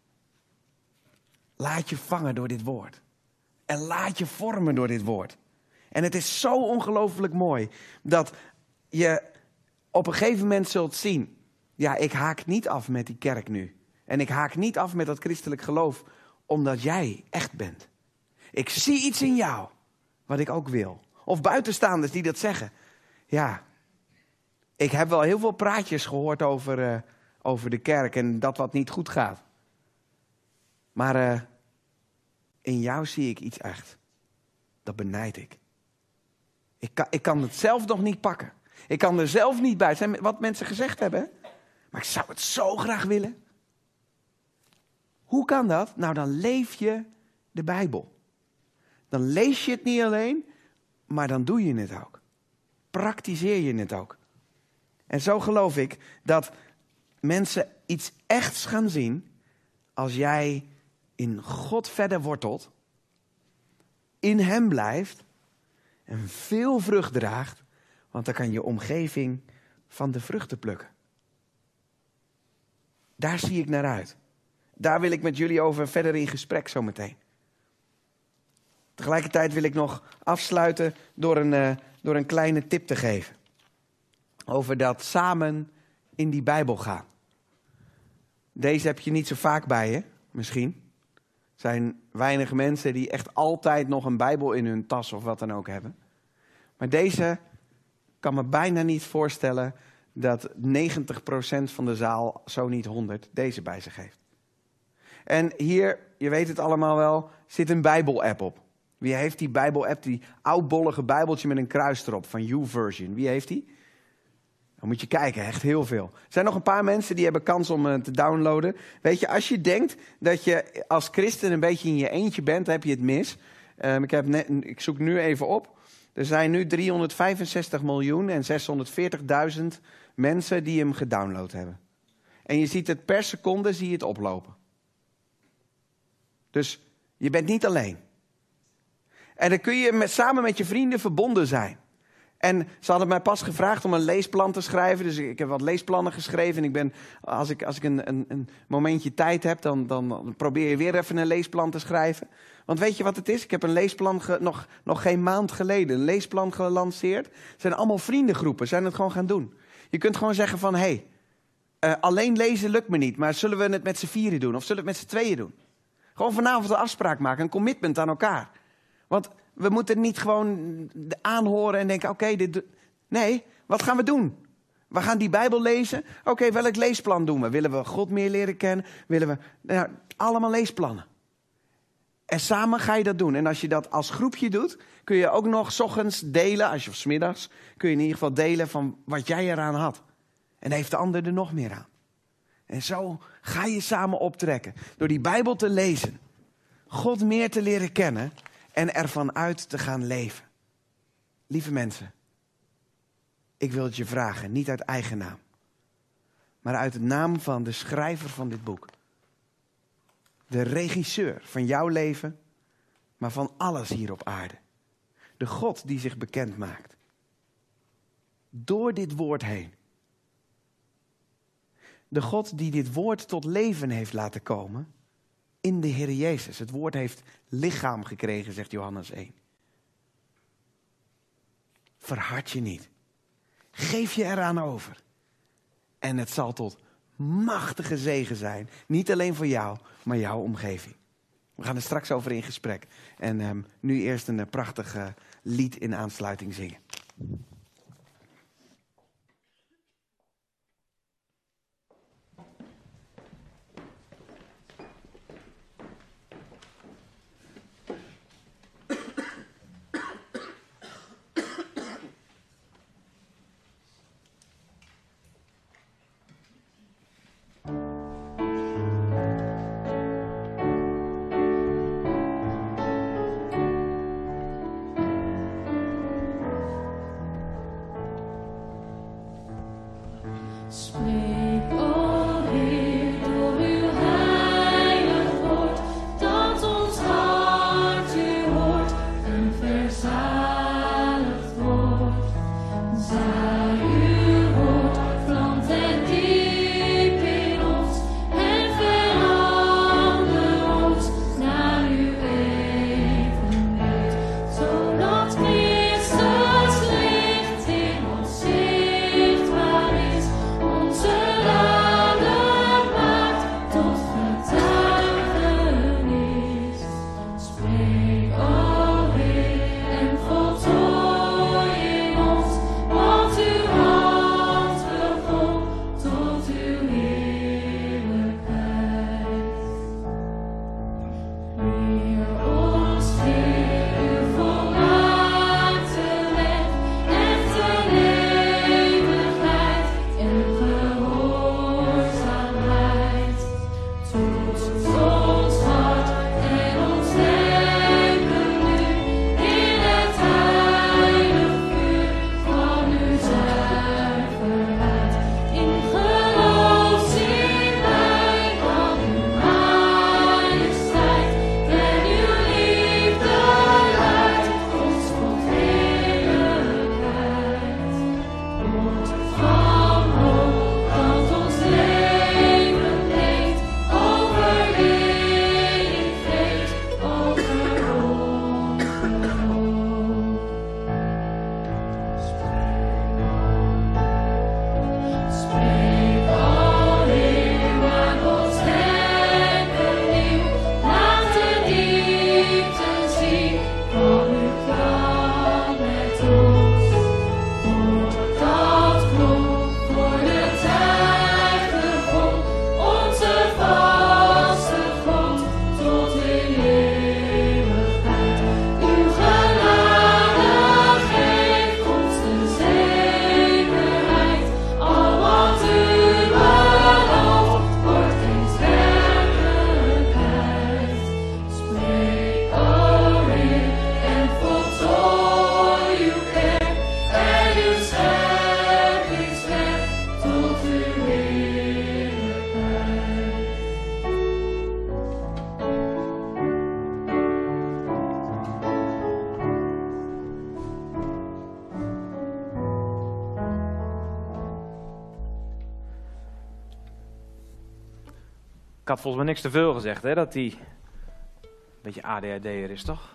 laat je vangen door dit woord. En laat je vormen door dit woord. En het is zo ongelooflijk mooi dat je op een gegeven moment zult zien. Ja, ik haak niet af met die kerk nu. En ik haak niet af met dat christelijk geloof, omdat jij echt bent. Ik zie iets in jou, wat ik ook wil. Of buitenstaanders die dat zeggen. Ja, ik heb wel heel veel praatjes gehoord over, uh, over de kerk en dat wat niet goed gaat. Maar uh, in jou zie ik iets echt. Dat benijd ik. Ik kan, ik kan het zelf nog niet pakken. Ik kan er zelf niet bij. Het zijn wat mensen gezegd hebben. Hè? Maar ik zou het zo graag willen. Hoe kan dat? Nou, dan leef je de Bijbel. Dan lees je het niet alleen, maar dan doe je het ook. Praktiseer je het ook. En zo geloof ik dat mensen iets echts gaan zien als jij in God verder wortelt, in hem blijft en veel vrucht draagt, want dan kan je omgeving van de vruchten plukken. Daar zie ik naar uit. Daar wil ik met jullie over verder in gesprek zometeen. Tegelijkertijd wil ik nog afsluiten door een, uh, door een kleine tip te geven. Over dat samen in die Bijbel gaan. Deze heb je niet zo vaak bij je, misschien. Er zijn weinig mensen die echt altijd nog een Bijbel in hun tas of wat dan ook hebben. Maar deze kan me bijna niet voorstellen dat negentig procent van de zaal, zo niet honderd, deze bij zich heeft. En hier, je weet het allemaal wel, zit een Bijbel-app op. Wie heeft die Bijbel-app, die oudbollige Bijbeltje met een kruis erop van YouVersion? Wie heeft die? Dan moet je kijken, echt heel veel. Er zijn nog een paar mensen die hebben kans om uh, te downloaden. Weet je, als je denkt dat je als christen een beetje in je eentje bent, dan heb je het mis. Um, ik, heb net, ik zoek nu even op. Er zijn nu driehonderdvijfenzestig miljoen en zeshonderdveertigduizend mensen die hem gedownload hebben. En je ziet het per seconde, zie je het oplopen. Dus je bent niet alleen. En dan kun je met, samen met je vrienden verbonden zijn. En ze hadden mij pas gevraagd om een leesplan te schrijven. Dus ik heb wat leesplannen geschreven. En ik ben, als ik, als ik een, een, een momentje tijd heb, dan, dan, dan probeer je weer even een leesplan te schrijven. Want weet je wat het is? Ik heb een leesplan ge, nog, nog geen maand geleden, een leesplan gelanceerd. Het zijn allemaal vriendengroepen, zijn het gewoon gaan doen. Je kunt gewoon zeggen van, hé, hey, uh, alleen lezen lukt me niet. Maar zullen we het met z'n vieren doen? Of zullen we het met z'n tweeën doen? Gewoon vanavond een afspraak maken, een commitment aan elkaar. Want we moeten niet gewoon aanhoren en denken, oké, okay, dit... Nee, wat gaan we doen? We gaan die Bijbel lezen. Oké, okay, welk leesplan doen we? Willen we God meer leren kennen? Willen we... Nou, allemaal leesplannen. En samen ga je dat doen. En als je dat als groepje doet, kun je ook nog 's ochtends delen, als je of 's middags, kun je in ieder geval delen van wat jij eraan had. En dan heeft de ander er nog meer aan. En zo ga je samen optrekken. Door die Bijbel te lezen. God meer te leren kennen. En ervan uit te gaan leven. Lieve mensen, ik wil het je vragen, niet uit eigen naam, maar uit de naam van de schrijver van dit boek. De regisseur van jouw leven, maar van alles hier op aarde. De God die zich bekend maakt. Door dit woord heen. De God die dit woord tot leven heeft laten komen in de Heer Jezus. Het woord heeft lichaam gekregen, zegt Johannes één. Verhard je niet. Geef je eraan over. En het zal tot machtige zegen zijn. Niet alleen voor jou, maar jouw omgeving. We gaan er straks over in gesprek. En um, nu eerst een uh, prachtig uh, lied in aansluiting zingen. Ik had volgens mij niks te veel gezegd, hè, dat hij een beetje A D H D'er is, toch?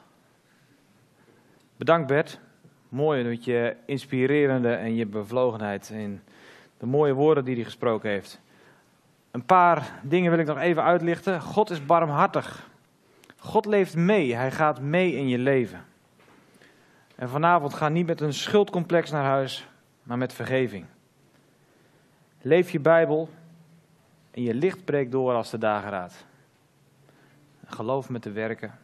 Bedankt Bert. Mooi met je inspirerende en je bevlogenheid in de mooie woorden die hij gesproken heeft. Een paar dingen wil ik nog even uitlichten. God is barmhartig. God leeft mee. Hij gaat mee in je leven. En vanavond ga niet met een schuldcomplex naar huis, maar met vergeving. Leef je Bijbel en je licht breekt door als de dageraad. Geloof met de werken.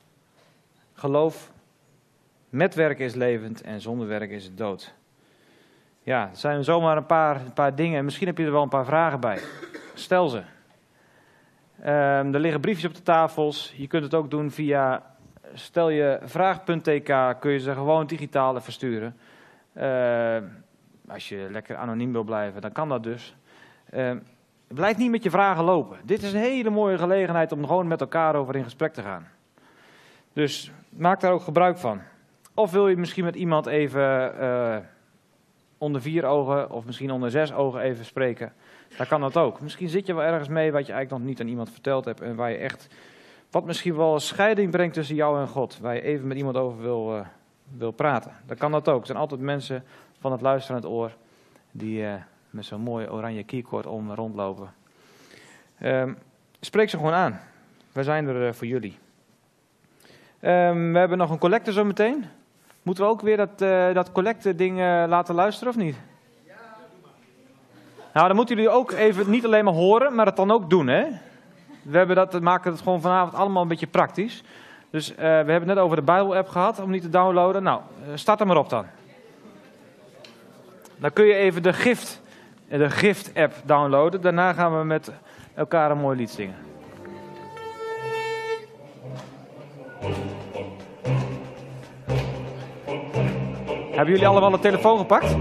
Geloof met werken is levend en zonder werken is het dood. Ja, het zijn zomaar een paar, een paar dingen. En misschien heb je er wel een paar vragen bij. Stel ze. Um, er liggen briefjes op de tafels. Je kunt het ook doen via stel je vraag.tk, kun je ze gewoon digitaal versturen. Uh, als je lekker anoniem wil blijven, dan kan dat dus. Uh, blijf niet met je vragen lopen. Dit is een hele mooie gelegenheid om gewoon met elkaar over in gesprek te gaan. Dus maak daar ook gebruik van. Of wil je misschien met iemand even uh, onder vier ogen of misschien onder zes ogen even spreken. Dan kan dat ook. Misschien zit je wel ergens mee wat je eigenlijk nog niet aan iemand verteld hebt. En waar je echt, wat misschien wel een scheiding brengt tussen jou en God. Waar je even met iemand over wil, uh, wil praten. Dan kan dat ook. Er zijn altijd mensen van het luisterend oor die uh, met zo'n mooi oranje keycord om rondlopen. Um, spreek ze gewoon aan. We zijn er uh, voor jullie. Um, we hebben nog een collecte zo meteen. Moeten we ook weer dat, uh, dat collecte ding uh, laten luisteren of niet? Ja, doe maar. Nou, dan moeten jullie ook even niet alleen maar horen, maar het dan ook doen, hè? We hebben dat, maken het gewoon vanavond allemaal een beetje praktisch. Dus uh, we hebben het net over de Bijbel-app gehad, om die te downloaden. Nou, uh, start er maar op dan. Dan kun je even de gift, de gift-app downloaden. Daarna gaan we met elkaar een mooi lied zingen. Hebben jullie allemaal een telefoon gepakt?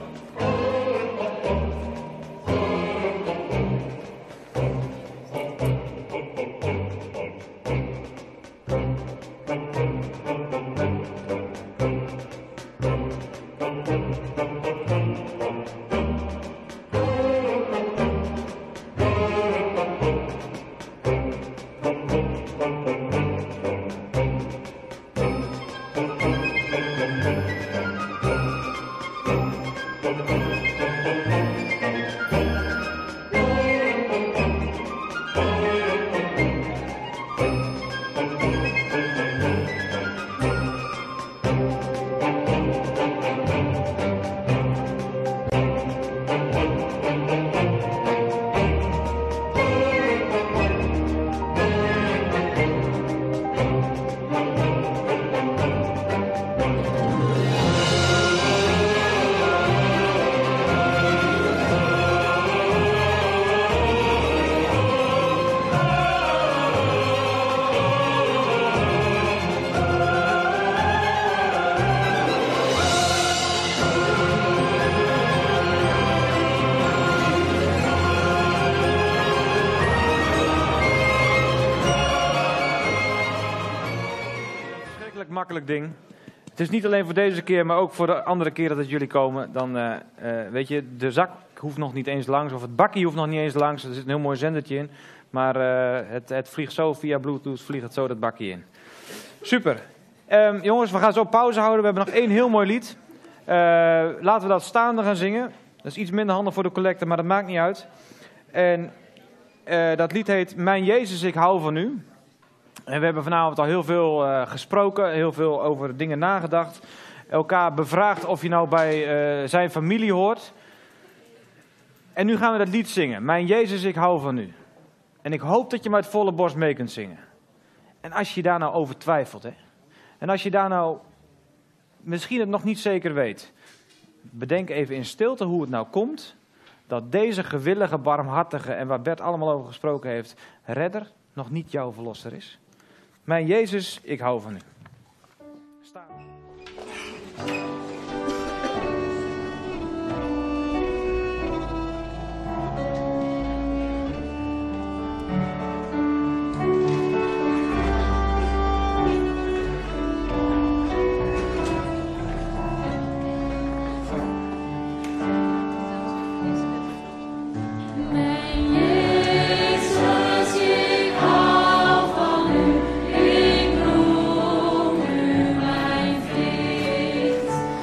Makkelijk ding. Het is niet alleen voor deze keer, maar ook voor de andere keren dat jullie komen. Dan uh, uh, weet je, de zak hoeft nog niet eens langs, of het bakkie hoeft nog niet eens langs. Er zit een heel mooi zendertje in. Maar uh, het, het vliegt zo via Bluetooth, vliegt het zo dat bakkie in. Super. Um, jongens, we gaan zo pauze houden. We hebben nog één heel mooi lied. Uh, laten we dat staande gaan zingen. Dat is iets minder handig voor de collecte, maar dat maakt niet uit. En uh, dat lied heet Mijn Jezus, ik hou van u. En we hebben vanavond al heel veel uh, gesproken, heel veel over dingen nagedacht. Elkaar bevraagd of je nou bij uh, zijn familie hoort. En nu gaan we dat lied zingen. Mijn Jezus, ik hou van u. En ik hoop dat je met volle borst mee kunt zingen. En als je daar nou over twijfelt, hè. En als je daar nou misschien het nog niet zeker weet. Bedenk even in stilte hoe het nou komt. Dat deze gewillige, barmhartige en waar Bert allemaal over gesproken heeft. Redder nog niet jouw verlosser is. Mijn Jezus, ik hou van u. Staan. Mijn Jezus, ik hou van u, ik noem u mijn vriend.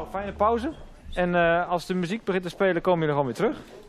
fijne pauze. En uh, als de muziek begint te spelen, komen jullie gewoon weer terug.